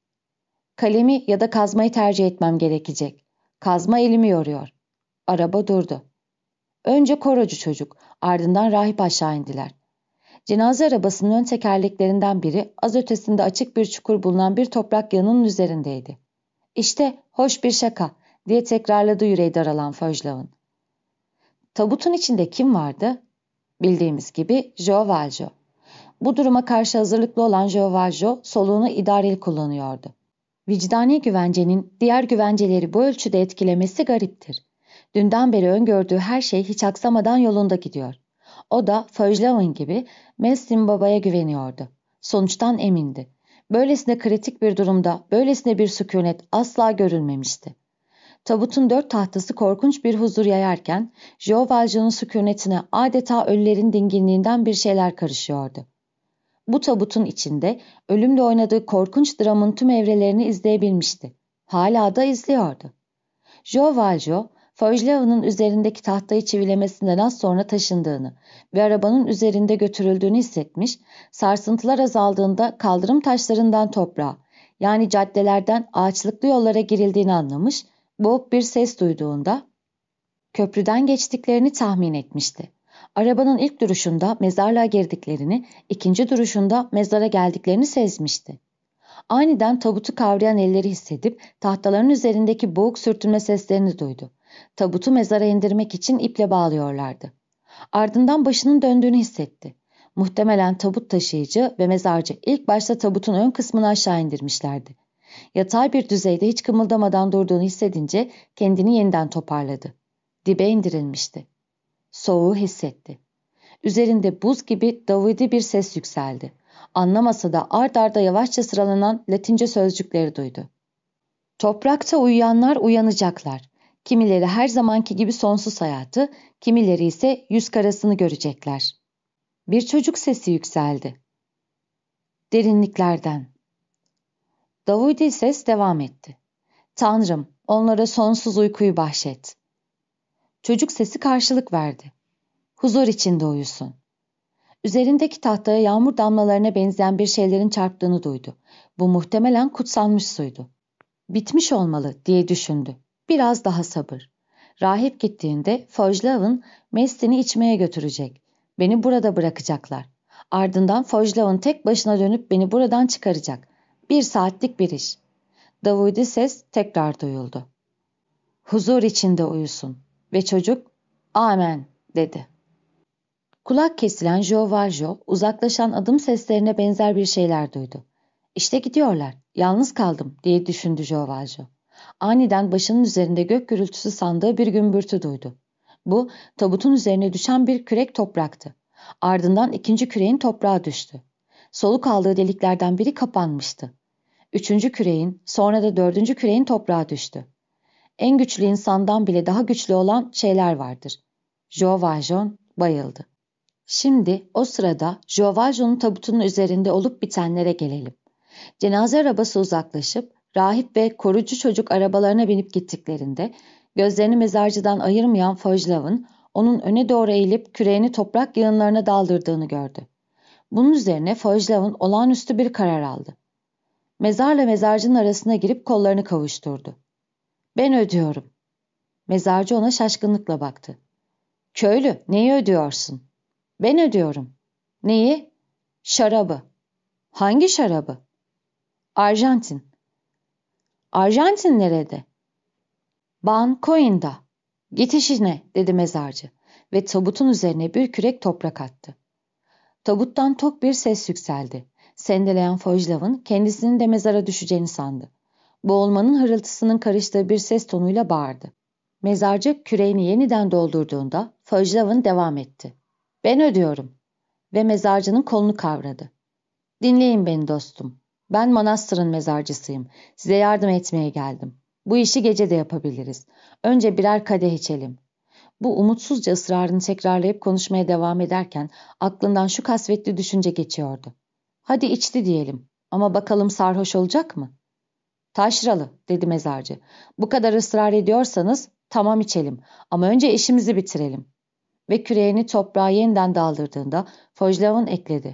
Kalemi ya da kazmayı tercih etmem gerekecek. Kazma elimi yoruyor." Araba durdu. Önce korocu çocuk, ardından rahip aşağı indiler. Cenaze arabasının ön tekerleklerinden biri az ötesinde açık bir çukur bulunan bir toprak yığınının üzerindeydi. "İşte hoş bir şaka," diye tekrarladı yüreği daralan Fauchelevent. Tabutun içinde kim vardı? Bildiğimiz gibi Joe Valjean. Bu duruma karşı hazırlıklı olan Joe Valjean soluğunu idareli kullanıyordu. Vicdani güvencenin diğer güvenceleri bu ölçüde etkilemesi gariptir. Dünden beri öngördüğü her şey hiç aksamadan yolunda gidiyor. O da Fauchelevent gibi Mestin babaya güveniyordu. Sonuçtan emindi. Böylesine kritik bir durumda böylesine bir sükunet asla görülmemişti. Tabutun dört tahtası korkunç bir huzur yayarken Joe Valjean'ın sükunetine adeta ölülerin dinginliğinden bir şeyler karışıyordu. Bu tabutun içinde ölümle oynadığı korkunç dramın tüm evrelerini izleyebilmişti. Hala da izliyordu. Joe Valjean, Fauchelevent'ın üzerindeki tahtayı çivilemesinden az sonra taşındığını ve arabanın üzerinde götürüldüğünü hissetmiş, sarsıntılar azaldığında kaldırım taşlarından toprağa, yani caddelerden ağaçlıklı yollara girildiğini anlamış, boğuk bir ses duyduğunda köprüden geçtiklerini tahmin etmişti. Arabanın ilk duruşunda mezarlığa girdiklerini, ikinci duruşunda mezara geldiklerini sezmişti. Aniden tabutu kavrayan elleri hissedip tahtaların üzerindeki boğuk sürtünme seslerini duydu. Tabutu mezara indirmek için iple bağlıyorlardı. Ardından başının döndüğünü hissetti. Muhtemelen tabut taşıyıcı ve mezarcı ilk başta tabutun ön kısmını aşağı indirmişlerdi. Yatay bir düzeyde hiç kımıldamadan durduğunu hissedince kendini yeniden toparladı. Dibe indirilmişti. Soğuğu hissetti. Üzerinde buz gibi davudi bir ses yükseldi. Anlamasa da ard arda yavaşça sıralanan Latince sözcükleri duydu. Toprakta uyuyanlar uyanacaklar. Kimileri her zamanki gibi sonsuz hayatı, kimileri ise yüz karasını görecekler. Bir çocuk sesi yükseldi. Derinliklerden. Davudi ses devam etti. "Tanrım, onlara sonsuz uykuyu bahşet." Çocuk sesi karşılık verdi. "Huzur içinde uyusun." Üzerindeki tahtaya yağmur damlalarına benzeyen bir şeylerin çarptığını duydu. Bu muhtemelen kutsanmış suydu. Bitmiş olmalı diye düşündü. Biraz daha sabır. Rahip gittiğinde Fojlav'ın Mestin'i içmeye götürecek. Beni burada bırakacaklar. Ardından Fojlav'ın tek başına dönüp beni buradan çıkaracak. 1 saatlik bir iş. Davudi ses tekrar duyuldu. Huzur içinde uyusun. Ve çocuk, amen dedi. Kulak kesilen Joe Valjean uzaklaşan adım seslerine benzer bir şeyler duydu. İşte gidiyorlar. Yalnız kaldım diye düşündü Joe Valjean. Aniden başının üzerinde gök gürültüsü sandığı bir gümbürtü duydu. Bu tabutun üzerine düşen bir kürek topraktı. Ardından ikinci küreğin toprağa düştü. Soluk aldığı deliklerden biri kapanmıştı. Üçüncü küreğin, sonra da dördüncü küreğin toprağa düştü. En güçlü insandan bile daha güçlü olan şeyler vardır. Joe Valjean bayıldı. Şimdi o sırada Joe Valjean'ın tabutunun üzerinde olup bitenlere gelelim. Cenaze arabası uzaklaşıp rahip ve korucu çocuk arabalarına binip gittiklerinde gözlerini mezarcıdan ayırmayan Fojlav'ın onun öne doğru eğilip küreğini toprak yığınlarına daldırdığını gördü. Bunun üzerine Fojlav'ın olağanüstü bir karar aldı. Mezarla mezarcının arasına girip kollarını kavuşturdu. Ben ödüyorum. Mezarcı ona şaşkınlıkla baktı. Köylü, neyi ödüyorsun? Ben ödüyorum. Neyi? Şarabı. Hangi şarabı? Arjantin. Arjantin nerede? Bancoin'da. Git işine dedi mezarcı ve tabutun üzerine bir kürek toprak attı. Tabuttan tok bir ses yükseldi. Sendeleyen Fojlav'ın kendisinin de mezara düşeceğini sandı. Boğulmanın hırıltısının karıştığı bir ses tonuyla bağırdı. Mezarcı küreğini yeniden doldurduğunda Fojlav'ın devam etti. Ben ödüyorum. Ve mezarcının kolunu kavradı. Dinleyin beni dostum. Ben manastırın mezarcısıyım. Size yardım etmeye geldim. Bu işi gece de yapabiliriz. Önce birer kadeh içelim. Bu umutsuzca ısrarını tekrarlayıp konuşmaya devam ederken aklından şu kasvetli düşünce geçiyordu. Hadi içti diyelim ama bakalım sarhoş olacak mı? Taşralı dedi mezarcı. Bu kadar ısrar ediyorsanız tamam içelim ama önce işimizi bitirelim. Ve küreğini toprağa yeniden daldırdığında Fojlav'ın ekledi.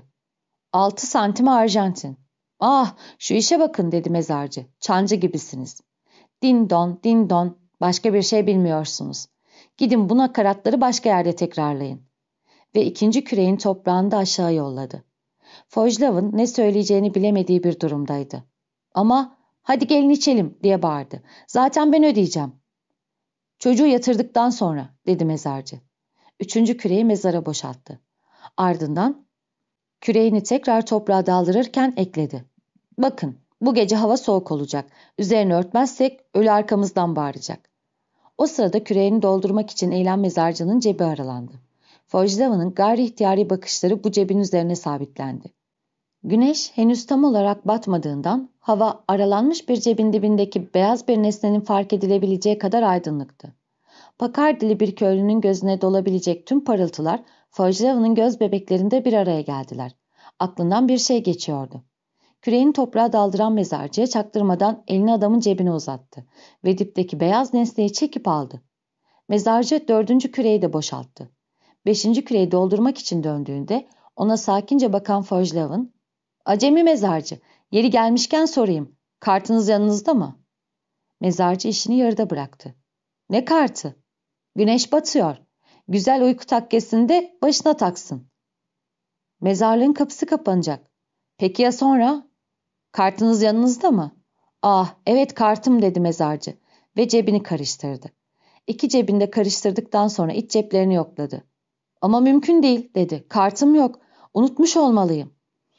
6 santime Arjantin. Ah şu işe bakın dedi mezarcı. Çancı gibisiniz. Din don din don başka bir şey bilmiyorsunuz. Gidin bu nakaratları başka yerde tekrarlayın. Ve ikinci küreğin toprağını da aşağı yolladı. Fojlav'ın ne söyleyeceğini bilemediği bir durumdaydı. Ama hadi gelin içelim diye bağırdı. Zaten ben ödeyeceğim. Çocuğu yatırdıktan sonra dedi mezarcı. Üçüncü küreği mezara boşalttı. Ardından küreğini tekrar toprağa daldırırken ekledi. Bakın bu gece hava soğuk olacak. Üzerini örtmezsek ölü arkamızdan bağıracak. O sırada küreğini doldurmak için eğilen mezarcının cebi aralandı. Fojlava'nın gayri ihtiyari bakışları bu cebin üzerine sabitlendi. Güneş henüz tam olarak batmadığından hava aralanmış bir cebin dibindeki beyaz bir nesnenin fark edilebileceği kadar aydınlıktı. Pakardili bir köylünün gözüne dolabilecek tüm parıltılar Fojlava'nın göz bebeklerinde bir araya geldiler. Aklından bir şey geçiyordu. Küreğini toprağa daldıran mezarcıya çaktırmadan elini adamın cebine uzattı ve dipteki beyaz nesneyi çekip aldı. Mezarcı dördüncü küreği de boşalttı. Beşinci küreği doldurmak için döndüğünde ona sakince bakan Fojlav'ın ''Acemi mezarcı, yeri gelmişken sorayım, kartınız yanınızda mı?'' Mezarcı işini yarıda bıraktı. ''Ne kartı?'' ''Güneş batıyor. Güzel uyku takkesini de başına taksın.'' ''Mezarlığın kapısı kapanacak. Peki ya sonra?'' ''Kartınız yanınızda mı?'' ''Ah, evet kartım.'' dedi mezarcı ve cebini karıştırdı. İki cebinde karıştırdıktan sonra iç ceplerini yokladı. ''Ama mümkün değil.'' dedi. ''Kartım yok. Unutmuş olmalıyım.''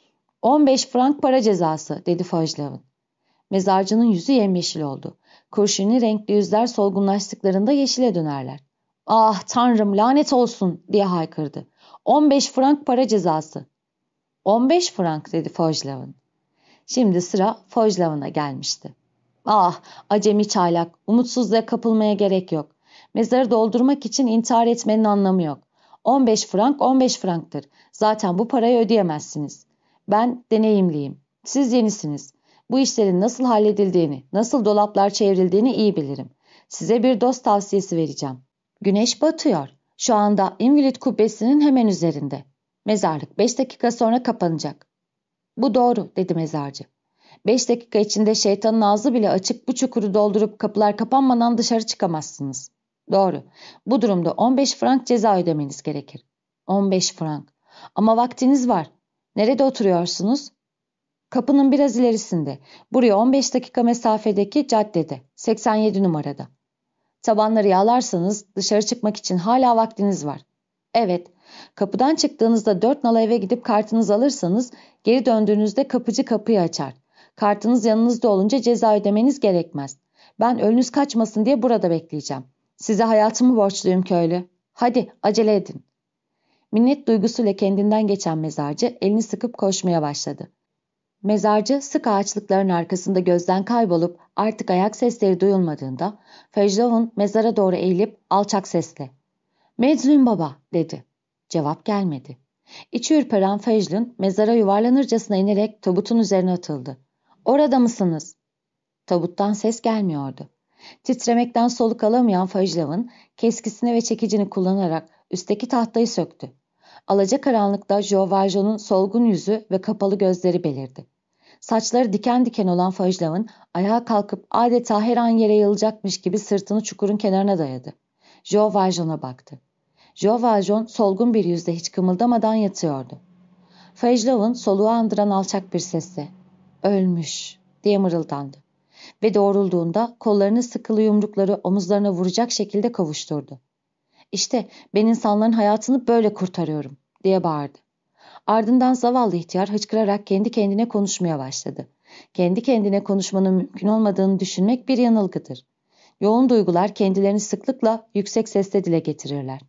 15 frank para cezası dedi Fojlav'ın. Mezarcının yüzü yemyeşil oldu. Kurşuni renkli yüzler solgunlaştıklarında yeşile dönerler. ''Ah tanrım lanet olsun!'' diye haykırdı. 15 frank para cezası. 15 frank dedi Fojlav'ın. Şimdi sıra Fojlav'ına gelmişti. Ah acemi çaylak, umutsuzluğa kapılmaya gerek yok. Mezarı doldurmak için intihar etmenin anlamı yok. 15 frank 15 franktır. Zaten bu parayı ödeyemezsiniz. Ben deneyimliyim. Siz yenisiniz. Bu işlerin nasıl halledildiğini, nasıl dolaplar çevrildiğini iyi bilirim. Size bir dost tavsiyesi vereceğim. Güneş batıyor. Şu anda Invalid kubbesinin hemen üzerinde. Mezarlık 5 dakika sonra kapanacak. Bu doğru, dedi mezarcı. 5 dakika içinde şeytanın ağzı bile açık bu çukuru doldurup kapılar kapanmadan dışarı çıkamazsınız. Doğru. Bu durumda 15 frank ceza ödemeniz gerekir. 15 frank. Ama vaktiniz var. Nerede oturuyorsunuz? Kapının biraz ilerisinde. Buraya 15 dakika mesafedeki caddede. 87 numarada. Tabanları yağlarsanız dışarı çıkmak için hala vaktiniz var. Evet. Kapıdan çıktığınızda 4 nala eve gidip kartınızı alırsanız geri döndüğünüzde kapıcı kapıyı açar. Kartınız yanınızda olunca ceza ödemeniz gerekmez. Ben önünüz kaçmasın diye burada bekleyeceğim. Size hayatımı borçluyum köylü. Hadi acele edin. Minnet duygusuyla kendinden geçen mezarcı elini sıkıp koşmaya başladı. Mezarcı sık ağaçlıkların arkasında gözden kaybolup artık ayak sesleri duyulmadığında Feyzlov'un mezara doğru eğilip alçak sesle "Mecnun baba" dedi. Cevap gelmedi. İçi ürperen Feyzlun mezara yuvarlanırcasına inerek tabutun üzerine atıldı. "Orada mısınız?" Tabuttan ses gelmiyordu. Titremekten soluk alamayan Feyzlov'un keskisini ve çekicini kullanarak üstteki tahtayı söktü. Alacakaranlıkta Jean Valjean'ın solgun yüzü ve kapalı gözleri belirdi. Saçları diken diken olan Feyzlov'un ayağa kalkıp adeta her an yere yığılacakmış gibi sırtını çukurun kenarına dayadı. Jean Valjean'a baktı. Jean Valjean solgun bir yüzle hiç kımıldamadan yatıyordu. Feyzlov'un soluğu andıran alçak bir sesle "Ölmüş" diye mırıldandı. Ve doğrulduğunda kollarını sıkılı yumrukları omuzlarına vuracak şekilde kavuşturdu. "İşte ben insanların hayatını böyle kurtarıyorum" diye bağırdı. Ardından zavallı ihtiyar hıçkırarak kendi kendine konuşmaya başladı. Kendi kendine konuşmanın mümkün olmadığını düşünmek bir yanılgıdır. Yoğun duygular kendilerini sıklıkla yüksek sesle dile getirirler.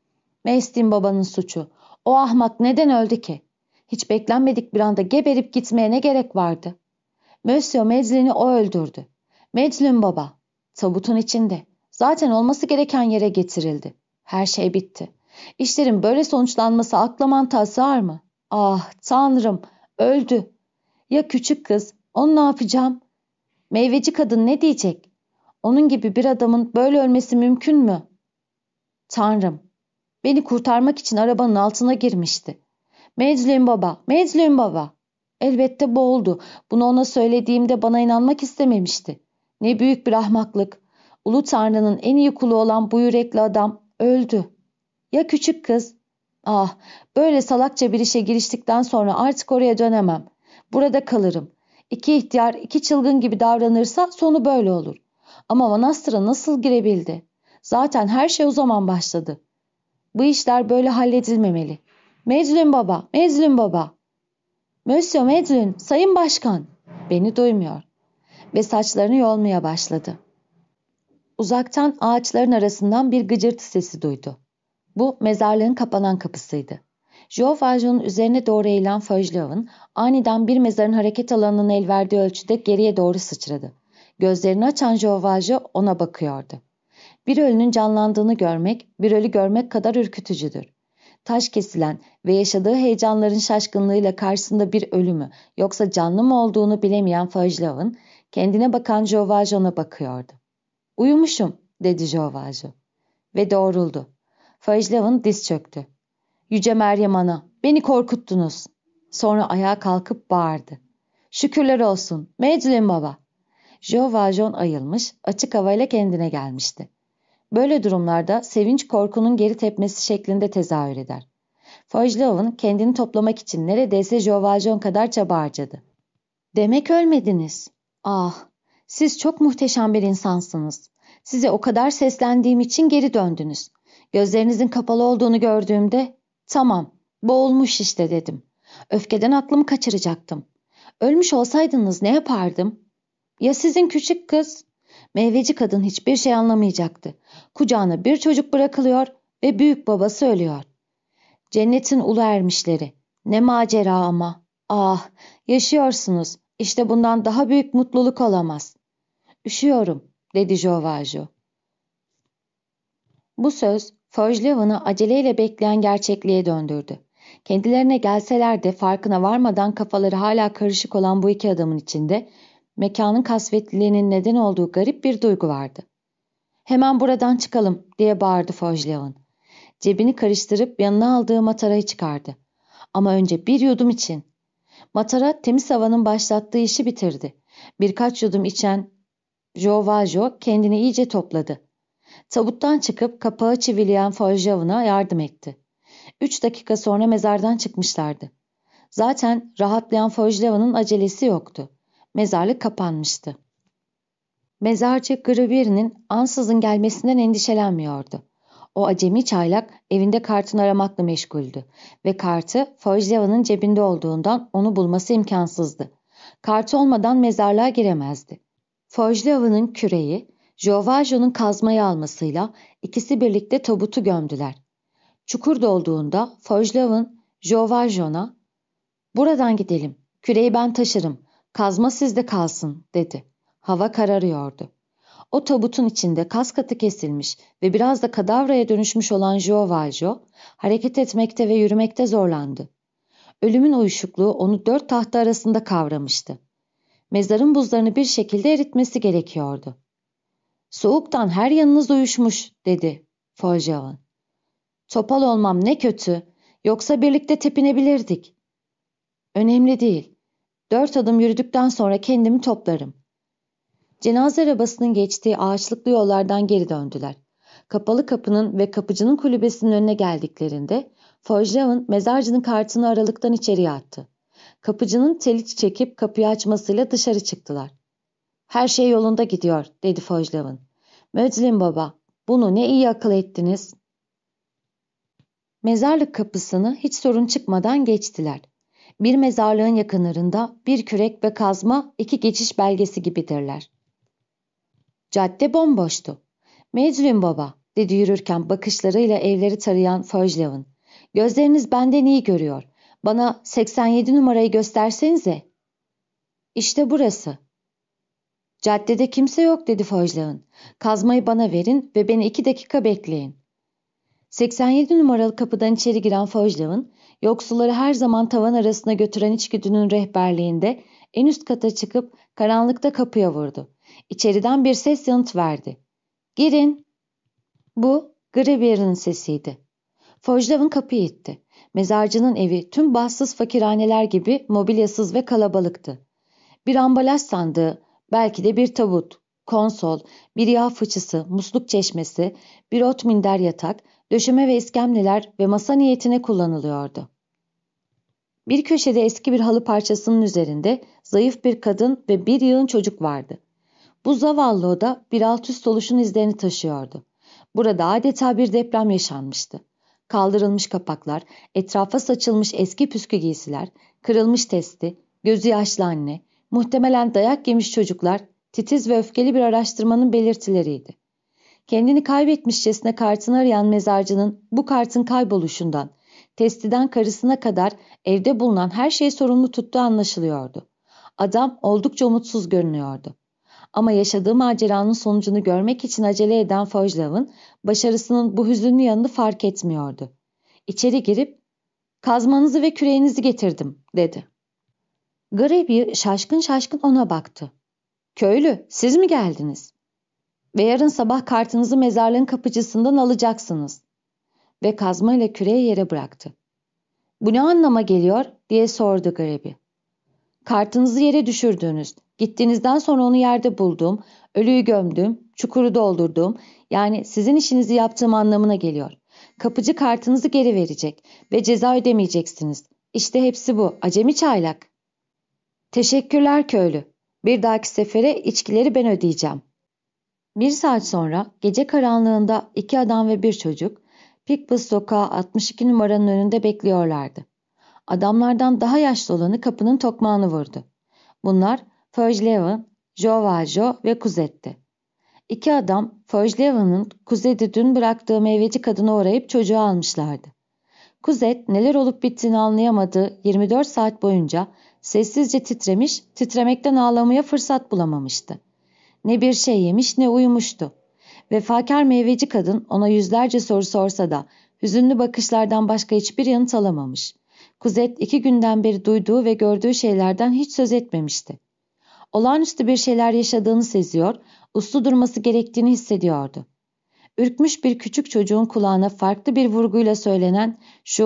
Mestin babanın suçu. O ahmak neden öldü ki? Hiç beklenmedik bir anda geberip gitmeye ne gerek vardı? Monsieur Meclin'i o öldürdü. Meclin baba. Tabutun içinde. Zaten olması gereken yere getirildi. Her şey bitti. İşlerin böyle sonuçlanması akla mantığa sığar mı? Ah tanrım, öldü. Ya küçük kız, onu ne yapacağım? Meyveci kadın ne diyecek? Onun gibi bir adamın böyle ölmesi mümkün mü? Tanrım, beni kurtarmak için arabanın altına girmişti. Meclin baba, Meclin baba. Elbette boğuldu. Bunu ona söylediğimde bana inanmak istememişti. Ne büyük bir ahmaklık. Ulu Tanrı'nın en iyi kulu olan bu yürekli adam öldü. Ya küçük kız? Ah, böyle salakça bir işe giriştikten sonra artık oraya dönemem. Burada kalırım. İki ihtiyar, iki çılgın gibi davranırsa sonu böyle olur. Ama manastıra nasıl girebildi? Zaten her şey o zaman başladı. Bu işler böyle halledilmemeli. Mecnun baba, Mecnun baba. Monsieur Mecnun, sayın başkan. Beni duymuyor. Ve saçlarını yolmaya başladı. Uzaktan ağaçların arasından bir gıcırtı sesi duydu. Bu mezarlığın kapanan kapısıydı. Jean Valjean'ın üzerine doğru eğilen Fauchelevent aniden bir mezarın hareket alanının el verdiği ölçüde geriye doğru sıçradı. Gözlerini açan Jean Valjean ona bakıyordu. Bir ölünün canlandığını görmek, bir ölü görmek kadar ürkütücüdür. Taş kesilen ve yaşadığı heyecanların şaşkınlığıyla karşısında bir ölü mü yoksa canlı mı olduğunu bilemeyen Fauchelevent kendine bakan Jean Valjean'a bakıyordu. "Uyumuşum," dedi Jean Valjean ve doğruldu. Fauchelevent diz çöktü. "Yüce Meryem Ana, beni korkuttunuz." Sonra ayağa kalkıp bağırdı. "Şükürler olsun, Mecnun baba." Jean Valjean ayılmış, açık havayla kendine gelmişti. Böyle durumlarda sevinç korkunun geri tepmesi şeklinde tezahür eder. Fauchelevent kendini toplamak için neredeyse Jean Valjean kadar çaba harcadı. "Demek ölmediniz. Ah, siz çok muhteşem bir insansınız. Size o kadar seslendiğim için geri döndünüz. Gözlerinizin kapalı olduğunu gördüğümde tamam, boğulmuş işte dedim. Öfkeden aklımı kaçıracaktım. Ölmüş olsaydınız ne yapardım? Ya sizin küçük kız? Meyveci kadın hiçbir şey anlamayacaktı. Kucağına bir çocuk bırakılıyor ve büyük babası ölüyor. Cennetin ulu ermişleri. Ne macera ama. Ah, yaşıyorsunuz. İşte bundan daha büyük mutluluk olamaz. Üşüyorum, dedi Jean Valjean. Bu söz Fauchelevent'ı aceleyle bekleyen gerçekliğe döndürdü. Kendilerine gelseler de farkına varmadan kafaları hala karışık olan bu iki adamın içinde mekanın kasvetliliğinin neden olduğu garip bir duygu vardı. "Hemen buradan çıkalım," diye bağırdı Fauchelevent. Cebini karıştırıp yanına aldığı matarayı çıkardı. Ama önce bir yudum için. Matara temiz havanın başlattığı işi bitirdi. Birkaç yudum içen Joe Valjean kendini iyice topladı. Tabuttan çıkıp kapağı çivileyen Fauchelev'ına yardım etti. 3 dakika sonra mezardan çıkmışlardı. Zaten rahatlayan Fauchelev'in acelesi yoktu. Mezarlık kapanmıştı. Mezarcı Grivier'in ansızın gelmesinden endişelenmiyordu. O acemi çaylak evinde kartını aramakla meşguldü ve kartı Fauchelev'in cebinde olduğundan onu bulması imkansızdı. Kartı olmadan mezarlığa giremezdi. Fauchelev'in küreği, Joe Valjean'ın kazmayı almasıyla ikisi birlikte tabutu gömdüler. Çukur dolduğunda Fauchelev'in Joe Valjean'a "Buradan gidelim, küreği ben taşırım, kazma sizde kalsın," dedi. Hava kararıyordu. O tabutun içinde kas katı kesilmiş ve biraz da kadavraya dönüşmüş olan Joe Valjean hareket etmekte ve yürümekte zorlandı. Ölümün uyuşukluğu onu 4 tahta arasında kavramıştı. Mezarın buzlarını bir şekilde eritmesi gerekiyordu. "Soğuktan her yanınız uyuşmuş," dedi Fauchelevin. "Topal olmam ne kötü, yoksa birlikte tepinebilirdik." "Önemli değil. 4 adım yürüdükten sonra kendimi toplarım." Cenaze arabasının geçtiği ağaçlıklı yollardan geri döndüler. Kapalı kapının ve kapıcının kulübesinin önüne geldiklerinde Fauchelevin mezarcının kartını aralıktan içeriye attı. Kapıcının teli çekip kapıyı açmasıyla dışarı çıktılar. "Her şey yolunda gidiyor," dedi Fauchelevin. "Mödlin baba, bunu ne iyi akıl ettiniz." Mezarlık kapısını hiç sorun çıkmadan geçtiler. Bir mezarlığın yakınlarında bir kürek ve kazma 2 geçiş belgesi gibidirler. Cadde bomboştu. "Mecnun baba," dedi yürürken bakışlarıyla evleri tarayan Fauchelevin. "Gözleriniz benden iyi görüyor. Bana 87 numarayı göstersenize." "İşte burası." "Caddede kimse yok," dedi Fauchelevin. "Kazmayı bana verin ve beni 2 dakika bekleyin." 87 numaralı kapıdan içeri giren Fauchelevin, yoksulları her zaman tavan arasına götüren içgüdünün rehberliğinde en üst kata çıkıp karanlıkta kapıya vurdu. İçeriden bir ses yanıt verdi. "Girin." Bu Grivier'in sesiydi. Fauchelevin kapıyı itti. Mezarcının evi tüm bahtsız fakirhaneler gibi mobilyasız ve kalabalıktı. Bir ambalaj sandığı, belki de bir tabut, konsol, bir yağ fıçısı, musluk çeşmesi, bir ot minder yatak, döşeme ve iskemleler ve masa niyetine kullanılıyordu. Bir köşede eski bir halı parçasının üzerinde zayıf bir kadın ve bir yığın çocuk vardı. Bu zavallı oda bir alt üst oluşun izlerini taşıyordu. Burada adeta bir deprem yaşanmıştı. Kaldırılmış kapaklar, etrafa saçılmış eski püskü giysiler, kırılmış testi, gözü yaşlı anne, muhtemelen dayak yemiş çocuklar, titiz ve öfkeli bir araştırmanın belirtileriydi. Kendini kaybetmişçesine kartını arayan mezarcının bu kartın kayboluşundan, testiden karısına kadar evde bulunan her şeyi sorumlu tuttuğu anlaşılıyordu. Adam oldukça umutsuz görünüyordu. Ama yaşadığı maceranın sonucunu görmek için acele eden Fauchelevin başarısının bu hüzünlü yanını fark etmiyordu. İçeri girip "Kazmanızı ve küreğinizi getirdim," dedi. Gravier şaşkın şaşkın ona baktı. "Köylü, siz mi geldiniz? Ve yarın sabah kartınızı mezarlığın kapıcısından alacaksınız." Ve kazmayla küreği yere bıraktı. "Bu ne anlama geliyor?" diye sordu Gravier. "Kartınızı yere düşürdünüz. Gittiğinizden sonra onu yerde buldum, ölüyü gömdüm, çukuru doldurdum. Yani sizin işinizi yaptığım anlamına geliyor. Kapıcı kartınızı geri verecek ve ceza ödemeyeceksiniz. İşte hepsi bu. Acemi çaylak." "Teşekkürler köylü. Bir dahaki sefere içkileri ben ödeyeceğim." 1 saat sonra gece karanlığında 2 adam ve bir çocuk Picpus sokağı 62 numaranın önünde bekliyorlardı. Adamlardan daha yaşlı olanı kapının tokmağını vurdu. Bunlar Fauchelevin, Joe Valjean ve Cosette'ti. 2 adam Fauchelevin'in Cosette'i dün bıraktığı meyveci kadına uğrayıp çocuğu almışlardı. Cosette neler olup bittiğini anlayamadığı 24 saat boyunca sessizce titremiş, titremekten ağlamaya fırsat bulamamıştı. Ne bir şey yemiş ne uyumuştu. Vefakar meyveci kadın ona yüzlerce soru sorsa da hüzünlü bakışlardan başka hiçbir yanıt alamamış. Cosette 2 günden beri duyduğu ve gördüğü şeylerden hiç söz etmemişti. Olağanüstü bir şeyler yaşadığını seziyor, uslu durması gerektiğini hissediyordu. Ürkmüş bir küçük çocuğun kulağına farklı bir vurguyla söylenen şu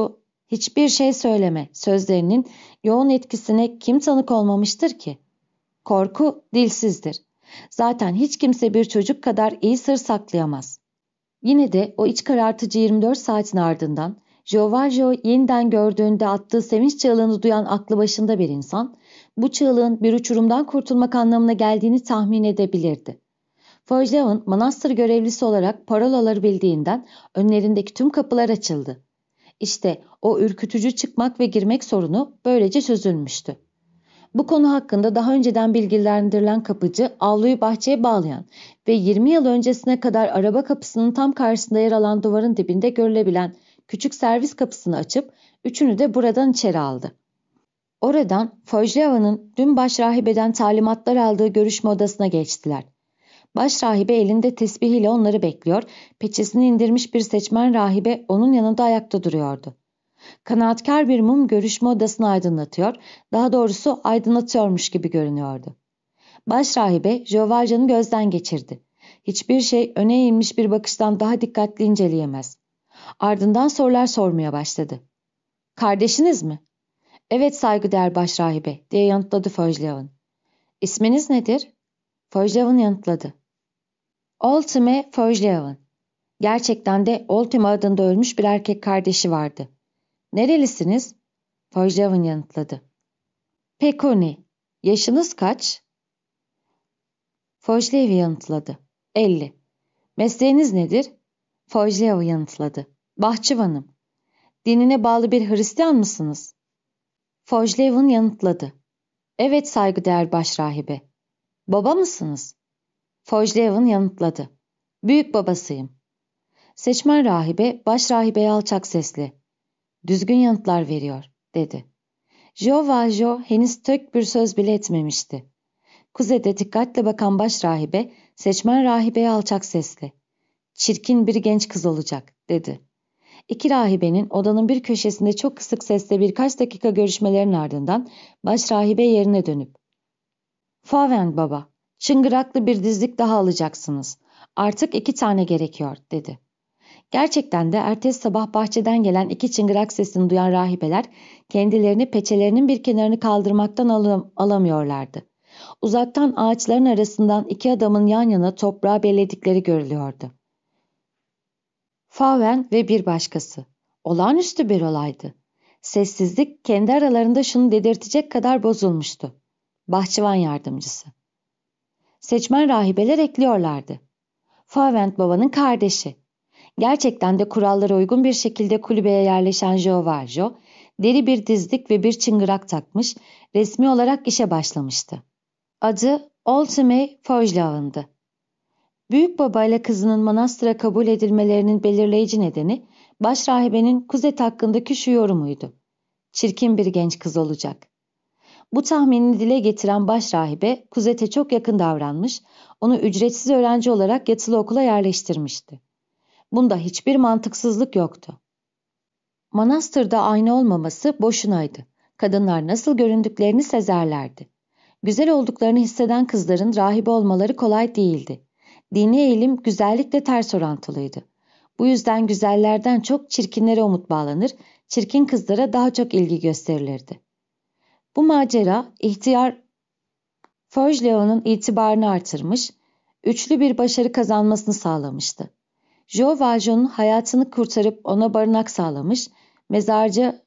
Hiçbir şey söyleme sözlerinin yoğun etkisine kim tanık olmamıştır ki? Korku dilsizdir. Zaten hiç kimse bir çocuk kadar iyi sır saklayamaz. Yine de o iç karartıcı 24 saatin ardından Giovanni yeniden gördüğünde attığı sevinç çığlığını duyan aklı başında bir insan, bu çığlığın bir uçurumdan kurtulmak anlamına geldiğini tahmin edebilirdi. Fauchelevent manastır görevlisi olarak parolaları bildiğinden önlerindeki tüm kapılar açıldı. İşte o ürkütücü çıkmak ve girmek sorunu böylece çözülmüştü. Bu konu hakkında daha önceden bilgilendirilen kapıcı avluyu bahçeye bağlayan ve 20 yıl öncesine kadar araba kapısının tam karşısında yer alan duvarın dibinde görülebilen küçük servis kapısını açıp üçünü de buradan içeri aldı. Oradan Fauchelevent'ın dün başrahibeden talimatlar aldığı görüşme odasına geçtiler. Başrahibe elinde tesbihiyle onları bekliyor, peçesini indirmiş bir seçmen rahibe onun yanında ayakta duruyordu. Kanaatkar bir mum görüşme odasını aydınlatıyor, daha doğrusu aydınlatıyormuş gibi görünüyordu. Başrahibe Giovanna'nı gözden geçirdi. Hiçbir şey öne eğilmiş bir bakıştan daha dikkatli inceleyemez. Ardından sorular sormaya başladı. "Kardeşiniz mi?" "Evet saygıdeğer başrahibe," diye yanıtladı Fauchelevent. "İsminiz nedir?" Fauchelevent yanıtladı. Ultime Fauchelevent. Gerçekten de Ultime adında ölmüş bir erkek kardeşi vardı. "Nerelisiniz?" Fauchelevent yanıtladı. "Pekoni. Yaşınız kaç?" Fauchelevent yanıtladı. 50. "Mesleğiniz nedir?" Fauchelevent yanıtladı. "Bahçıvanım." "Dinine bağlı bir Hristiyan mısınız?" Fauchelevent yanıtladı. "Evet saygıdeğer başrahibe." "Baba mısınız?" Fauchelevent yanıtladı. "Büyük babasıyım." Seçmen rahibe başrahibeye alçak sesle "Düzgün yanıtlar veriyor," dedi. Giovanni henüz tek bir söz bile etmemişti. Kuzeyde dikkatle bakan başrahibe seçmen rahibeye alçak sesle "Çirkin bir genç kız olacak," dedi. İki rahibenin odanın bir köşesinde çok kısık sesle birkaç dakika görüşmelerin ardından başrahibe yerine dönüp "Faven baba, çıngıraklı bir dizlik daha alacaksınız. Artık 2 tane gerekiyor," dedi. Gerçekten de ertesi sabah bahçeden gelen 2 çıngırak sesini duyan rahibeler kendilerini peçelerinin bir kenarını kaldırmaktan alamıyorlardı. Uzaktan ağaçların arasından 2 adamın yan yana toprağa belledikleri görülüyordu. Faven ve bir başkası. Olağanüstü bir olaydı. Sessizlik kendi aralarında şunu dedirtecek kadar bozulmuştu. Bahçıvan yardımcısı. Seçmen rahibeler ekliyorlardı. Faven babanın kardeşi. Gerçekten de kurallara uygun bir şekilde kulübeye yerleşen Giovanni, deri bir dizlik ve bir çıngırak takmış, resmi olarak işe başlamıştı. Adı Ultime Fauchelevent'dı. Büyük baba ile kızının manastıra kabul edilmelerinin belirleyici nedeni başrahibenin Kuzet hakkındaki şu yorumuydu. Çirkin bir genç kız olacak. Bu tahminini dile getiren başrahibe Kuzet'e çok yakın davranmış, onu ücretsiz öğrenci olarak yatılı okula yerleştirmişti. Bunda hiçbir mantıksızlık yoktu. Manastırda ayna olmaması boşunaydı. Kadınlar nasıl göründüklerini sezerlerdi. Güzel olduklarını hisseden kızların rahibe olmaları kolay değildi. Dini eğilim güzellikle ters orantılıydı. Bu yüzden güzellerden çok çirkinlere umut bağlanır, çirkin kızlara daha çok ilgi gösterilirdi. Bu macera ihtiyar Fauchelevent'ın itibarını artırmış, üçlü bir başarı kazanmasını sağlamıştı. Giovanni'nin hayatını kurtarıp ona barınak sağlamış, mezarcı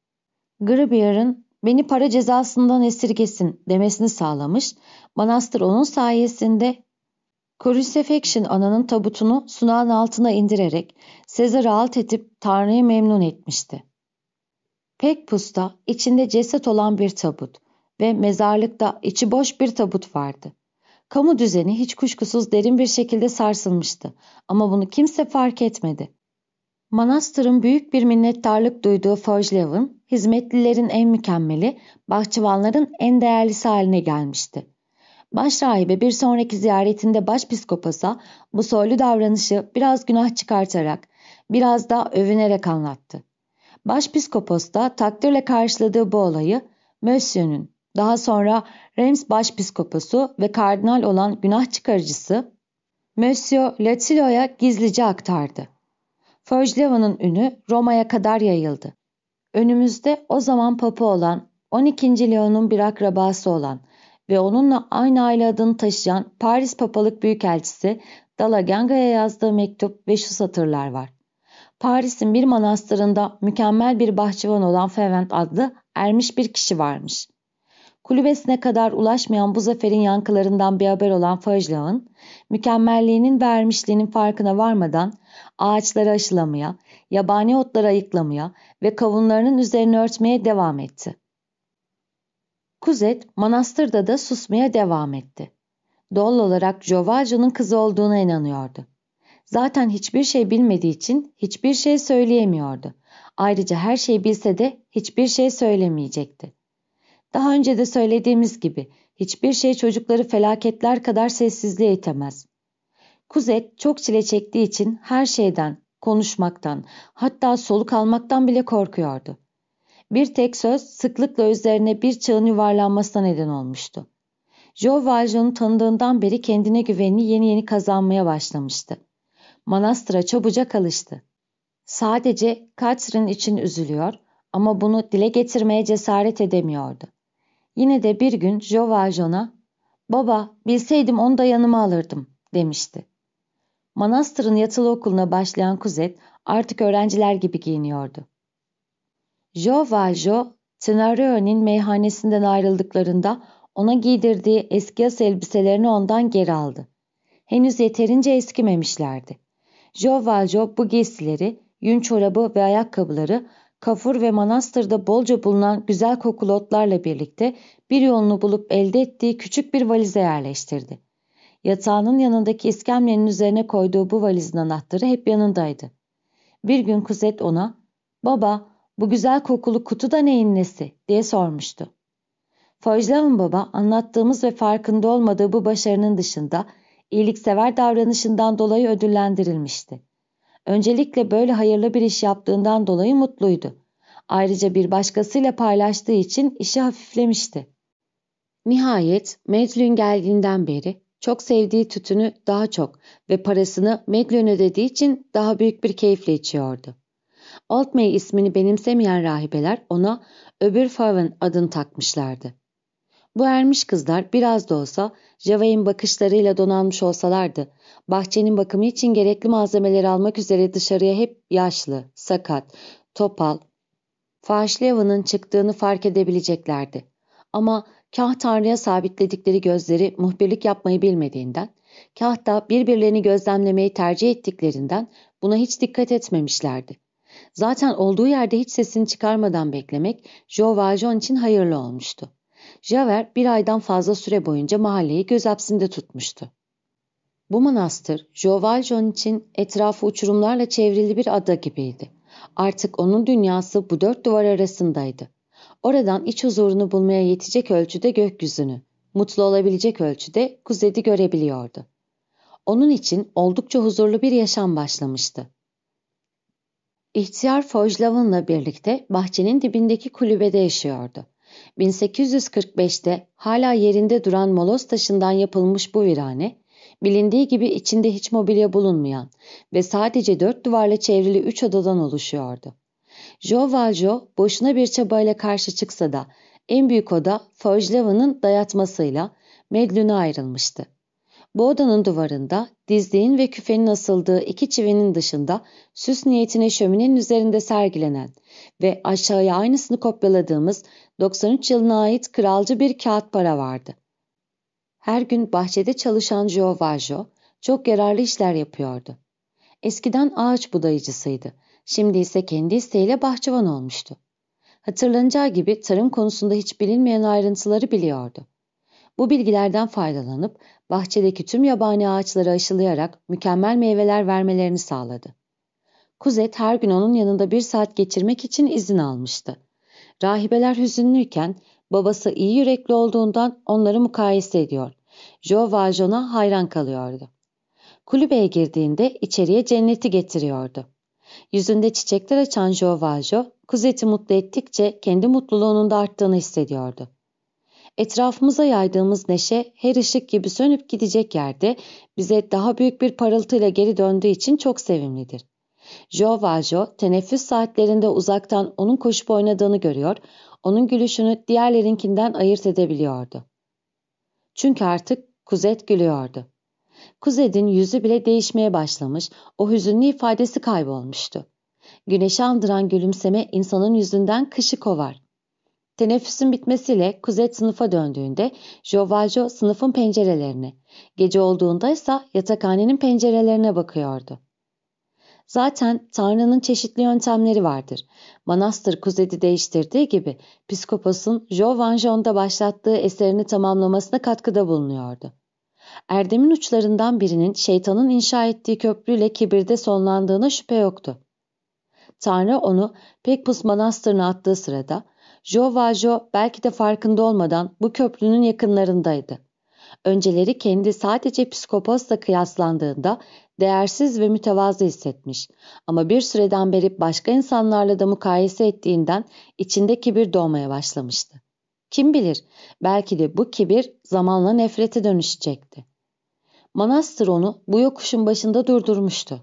Gribier'in beni para cezasından esirgesin demesini sağlamış, manastır onun sayesinde Crucifixion ananın tabutunu sunağın altına indirerek Sezar'ı alt edip Tanrı'yı memnun etmişti. Pek pusta, içinde ceset olan bir tabut ve mezarlıkta içi boş bir tabut vardı. Kamu düzeni hiç kuşkusuz derin bir şekilde sarsılmıştı ama bunu kimse fark etmedi. Manastırın büyük bir minnettarlık duyduğu Fauchelevent, hizmetlilerin en mükemmeli, bahçıvanların en değerlisi haline gelmişti. Başrahibe bir sonraki ziyaretinde başpiskoposa bu soylu davranışı biraz günah çıkartarak, biraz da övünerek anlattı. Başpiskopos da takdirle karşıladığı bu olayı, Monsieur'ün, daha sonra Reims başpiskoposu ve kardinal olan günah çıkarıcısı Monsieur Latilo'ya gizlice aktardı. Fauchelevent'ın ünü Roma'ya kadar yayıldı. Önümüzde o zaman papa olan 12. Leon'un bir akrabası olan ve onunla aynı aile adını taşıyan Paris Papalık Büyükelçisi Dalaganga'ya yazdığı mektup ve şu satırlar var. Paris'in bir manastırında mükemmel bir bahçıvan olan Fevent adlı ermiş bir kişi varmış. Kulübesine kadar ulaşmayan bu zaferin yankılarından bir haber olan Fauchelevent, mükemmelliğinin ve ermişliğinin farkına varmadan ağaçları aşılamaya, yabani otları ayıklamaya ve kavunlarının üzerini örtmeye devam etti. Cosette manastırda da susmaya devam etti. Doğal olarak Joe kızı olduğuna inanıyordu. Zaten hiçbir şey bilmediği için hiçbir şey söyleyemiyordu. Ayrıca her şeyi bilse de hiçbir şey söylemeyecekti. Daha önce de söylediğimiz gibi hiçbir şey çocukları felaketler kadar sessizliğe itemez. Cosette çok çile çektiği için her şeyden, konuşmaktan, hatta soluk almaktan bile korkuyordu. Bir tek söz sıklıkla üzerine bir çığın yuvarlanmasına neden olmuştu. Joe Valjean'ı tanıdığından beri kendine güvenini yeni yeni kazanmaya başlamıştı. Manastıra çabucak alıştı. Sadece Catherine için üzülüyor ama bunu dile getirmeye cesaret edemiyordu. Yine de bir gün Joe Valjean'a "Baba, bilseydim onu da yanıma alırdım." demişti. Manastırın yatılı okuluna başlayan Cosette artık öğrenciler gibi giyiniyordu. Joe Valjean, Thénardier'in meyhanesinden ayrıldıklarında ona giydirdiği eski yas elbiselerini ondan geri aldı. Henüz yeterince eskimemişlerdi. Joe Valjean bu giysileri, yün çorabı ve ayakkabıları Kafur ve manastırda bolca bulunan güzel kokulu otlarla birlikte bir yolunu bulup elde ettiği küçük bir valize yerleştirdi. Yatağının yanındaki iskemlenin üzerine koyduğu bu valizin anahtarı hep yanındaydı. Bir gün Cosette ona, "Baba, bu güzel kokulu kutu da neyin nesi?" diye sormuştu. Fauchelevent baba anlattığımız ve farkında olmadığı bu başarının dışında iyiliksever davranışından dolayı ödüllendirilmişti. Öncelikle böyle hayırlı bir iş yaptığından dolayı mutluydu. Ayrıca bir başkasıyla paylaştığı için işi hafiflemişti. Nihayet Madeline geldiğinden beri çok sevdiği tütünü daha çok ve parasını Madeline ödediği için daha büyük bir keyifle içiyordu. Old May ismini benimsemeyen rahibeler ona öbür Faven adını takmışlardı. Bu ermiş kızlar biraz da olsa Java'nın bakışlarıyla donanmış olsalardı, bahçenin bakımı için gerekli malzemeleri almak üzere dışarıya hep yaşlı, sakat, topal, Fauchelevent'ın çıktığını fark edebileceklerdi. Ama kah Tanrı'ya sabitledikleri gözleri muhbirlik yapmayı bilmediğinden, kah da birbirlerini gözlemlemeyi tercih ettiklerinden buna hiç dikkat etmemişlerdi. Zaten olduğu yerde hiç sesini çıkarmadan beklemek Joe Valjean için hayırlı olmuştu. Javert bir aydan fazla süre boyunca mahalleyi göz hapsinde tutmuştu. Bu manastır Joe Valjean için etrafı uçurumlarla çevrili bir ada gibiydi. Artık onun dünyası bu dört duvar arasındaydı. Oradan iç huzurunu bulmaya yetecek ölçüde gökyüzünü, mutlu olabilecek ölçüde Cosette'i görebiliyordu. Onun için oldukça huzurlu bir yaşam başlamıştı. İhtiyar Fauchelevent'la birlikte bahçenin dibindeki kulübede yaşıyordu. 1845'te hala yerinde duran moloz taşından yapılmış bu virane, bilindiği gibi içinde hiç mobilya bulunmayan ve sadece dört duvarla çevrili 3 odadan oluşuyordu. Joe Valjean boşuna bir çabayla karşı çıksa da en büyük oda Fauchelevent'ın dayatmasıyla Madeline'e ayrılmıştı. Bu odanın duvarında dizliğin ve küfenin asıldığı 2 çivinin dışında süs niyetine şöminenin üzerinde sergilenen ve aşağıya aynısını kopyaladığımız 93 yılına ait kralcı bir kağıt para vardı. Her gün bahçede çalışan Joe Valjean çok yararlı işler yapıyordu. Eskiden ağaç budayıcısıydı. Şimdi ise kendi isteğiyle bahçıvan olmuştu. Hatırlanacağı gibi tarım konusunda hiç bilinmeyen ayrıntıları biliyordu. Bu bilgilerden faydalanıp bahçedeki tüm yabani ağaçları aşılayarak mükemmel meyveler vermelerini sağladı. Cosette her gün onun yanında 1 saat geçirmek için izin almıştı. Rahibeler hüzünlüyken babası iyi yürekli olduğundan onları mukayese ediyor. Joe Valjean'a hayran kalıyordu. Kulübeye girdiğinde içeriye cenneti getiriyordu. Yüzünde çiçekler açan Joe Valjean, Cosette'i mutlu ettikçe kendi mutluluğunun da arttığını hissediyordu. Etrafımıza yaydığımız neşe her ışık gibi sönüp gidecek yerde bize daha büyük bir parıltıyla geri döndüğü için çok sevimlidir. Joe Valjean teneffüs saatlerinde uzaktan onun koşup oynadığını görüyor, onun gülüşünü diğerlerinkinden ayırt edebiliyordu. Çünkü artık Cosette gülüyordu. Cosette'in yüzü bile değişmeye başlamış, o hüzünlü ifadesi kaybolmuştu. Güneşi andıran gülümseme insanın yüzünden kışı kovar. Teneffüsün bitmesiyle Cosette sınıfa döndüğünde Joe Valjean sınıfın pencerelerine, gece olduğunda ise yatakhanenin pencerelerine bakıyordu. Zaten Tanrı'nın çeşitli yöntemleri vardır. Manastır Cosette'i değiştirdiği gibi Psikopos'un Joe Valjean'da başlattığı eserini tamamlamasına katkıda bulunuyordu. Erdemin uçlarından birinin şeytanın inşa ettiği köprüyle kibirde sonlandığına şüphe yoktu. Tanrı onu Picpus Manastırı'na attığı sırada Joe Valjean belki de farkında olmadan bu köprünün yakınlarındaydı. Önceleri kendi sadece Psikopos'la kıyaslandığında değersiz ve mütevazı hissetmiş ama bir süreden beri başka insanlarla da mukayese ettiğinden içinde kibir doğmaya başlamıştı. Kim bilir, belki de bu kibir zamanla nefrete dönüşecekti. Manastır onu bu yokuşun başında durdurmuştu.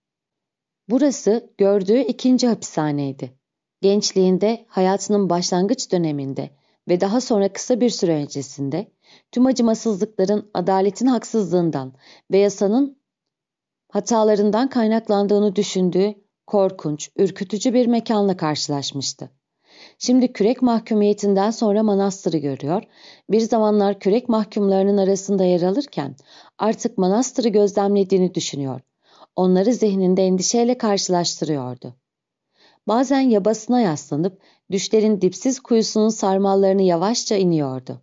Burası gördüğü ikinci hapishaneydi. Gençliğinde, hayatının başlangıç döneminde ve daha sonra kısa bir süre öncesinde tüm acımasızlıkların adaletin haksızlığından ve yasanın hatalarından kaynaklandığını düşündüğü korkunç, ürkütücü bir mekanla karşılaşmıştı. Şimdi kürek mahkumiyetinden sonra manastırı görüyor, bir zamanlar kürek mahkumlarının arasında yer alırken artık manastırı gözlemlediğini düşünüyor. Onları zihninde endişeyle karşılaştırıyordu. Bazen yabasına yaslanıp düşlerin dipsiz kuyusunun sarmallarını yavaşça iniyordu.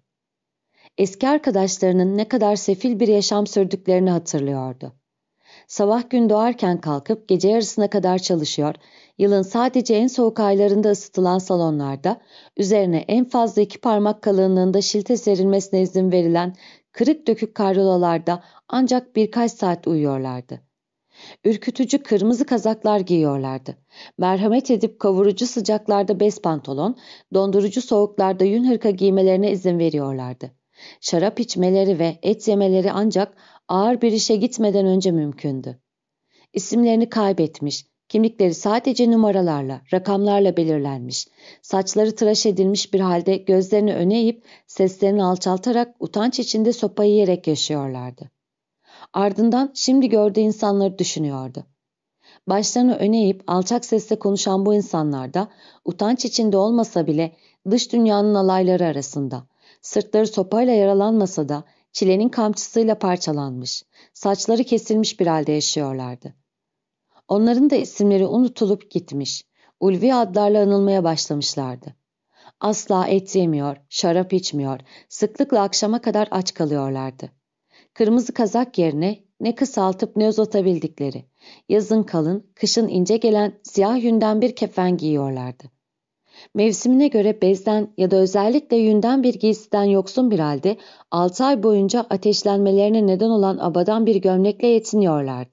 Eski arkadaşlarının ne kadar sefil bir yaşam sürdüklerini hatırlıyordu. Sabah gün doğarken kalkıp gece yarısına kadar çalışıyor, yılın sadece en soğuk aylarında ısıtılan salonlarda, üzerine en fazla 2 parmak kalınlığında şilte serilmesine izin verilen kırık dökük karyolalarda ancak birkaç saat uyuyorlardı. Ürkütücü kırmızı kazaklar giyiyorlardı. Merhamet edip kavurucu sıcaklarda bez pantolon, dondurucu soğuklarda yün hırka giymelerine izin veriyorlardı. Şarap içmeleri ve et yemeleri ancak ağır bir işe gitmeden önce mümkündü. İsimlerini kaybetmiş, kimlikleri sadece numaralarla, rakamlarla belirlenmiş, saçları tıraş edilmiş bir halde gözlerini öne eğip seslerini alçaltarak utanç içinde sopa yiyerek yaşıyorlardı. Ardından şimdi gördüğü insanları düşünüyordu. Başlarını öne eğip alçak sesle konuşan bu insanlar da utanç içinde olmasa bile dış dünyanın alayları arasında, sırtları sopayla yaralanmasa da çilenin kamçısıyla parçalanmış, saçları kesilmiş bir halde yaşıyorlardı. Onların da isimleri unutulup gitmiş, ulvi adlarla anılmaya başlamışlardı. Asla et yemiyor, şarap içmiyor, sıklıkla akşama kadar aç kalıyorlardı. Kırmızı kazak yerine ne kısaltıp ne uzatabildikleri, yazın kalın, kışın ince gelen siyah yünden bir kefen giyiyorlardı. Mevsimine göre bezden ya da özellikle yünden bir giysiden yoksun bir halde 6 ay boyunca ateşlenmelerine neden olan abadan bir gömlekle yetiniyorlardı.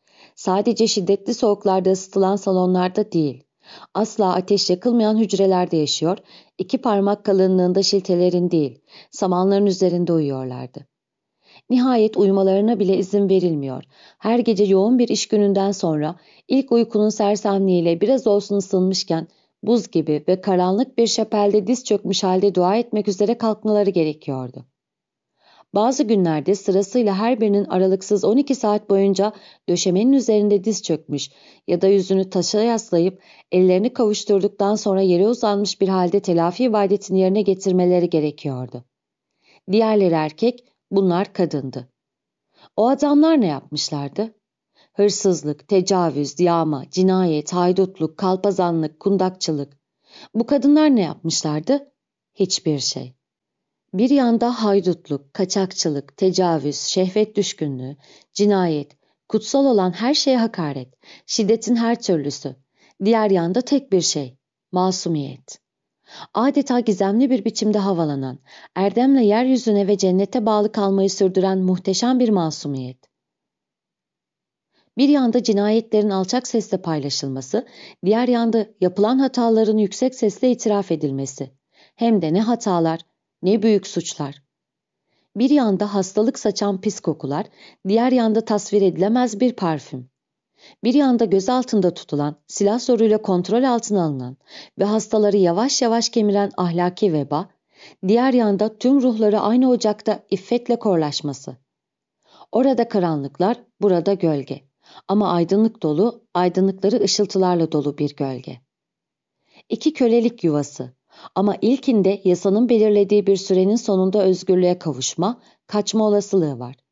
Sadece şiddetli soğuklarda ısıtılan salonlarda değil, asla ateş yakılmayan hücrelerde yaşıyor, 2 parmak kalınlığında şiltelerin değil, samanların üzerinde uyuyorlardı. Nihayet uyumalarına bile izin verilmiyor. Her gece yoğun bir iş gününden sonra ilk uykunun sersemliğiyle biraz olsun ısınmışken buz gibi ve karanlık bir şapelde diz çökmüş halde dua etmek üzere kalkmaları gerekiyordu. Bazı günlerde sırasıyla her birinin aralıksız 12 saat boyunca döşemenin üzerinde diz çökmüş ya da yüzünü taşa yaslayıp ellerini kavuşturduktan sonra yere uzanmış bir halde telafi ibadetini yerine getirmeleri gerekiyordu. Diğerleri erkek, bunlar kadındı. O adamlar ne yapmışlardı? Hırsızlık, tecavüz, yağma, cinayet, haydutluk, kalpazanlık, kundakçılık. Bu kadınlar ne yapmışlardı? Hiçbir şey. Bir yanda haydutluk, kaçakçılık, tecavüz, şehvet düşkünlüğü, cinayet, kutsal olan her şeye hakaret, şiddetin her türlüsü. Diğer yanda tek bir şey, masumiyet. Adeta gizemli bir biçimde havalanan, erdemle yeryüzüne ve cennete bağlı kalmayı sürdüren muhteşem bir masumiyet. Bir yanda cinayetlerin alçak sesle paylaşılması, diğer yanda yapılan hataların yüksek sesle itiraf edilmesi. Hem de ne hatalar, ne büyük suçlar. Bir yanda hastalık saçan pis kokular, diğer yanda tasvir edilemez bir parfüm. Bir yanda gözaltında tutulan, silah zoruyla kontrol altına alınan ve hastaları yavaş yavaş kemiren ahlaki veba, diğer yanda tüm ruhları aynı ocakta iffetle korlaşması. Orada karanlıklar, burada gölge. Ama aydınlık dolu, aydınlıkları ışıltılarla dolu bir gölge. İki kölelik yuvası. Ama ilkinde yasanın belirlediği bir sürenin sonunda özgürlüğe kavuşma, kaçma olasılığı var.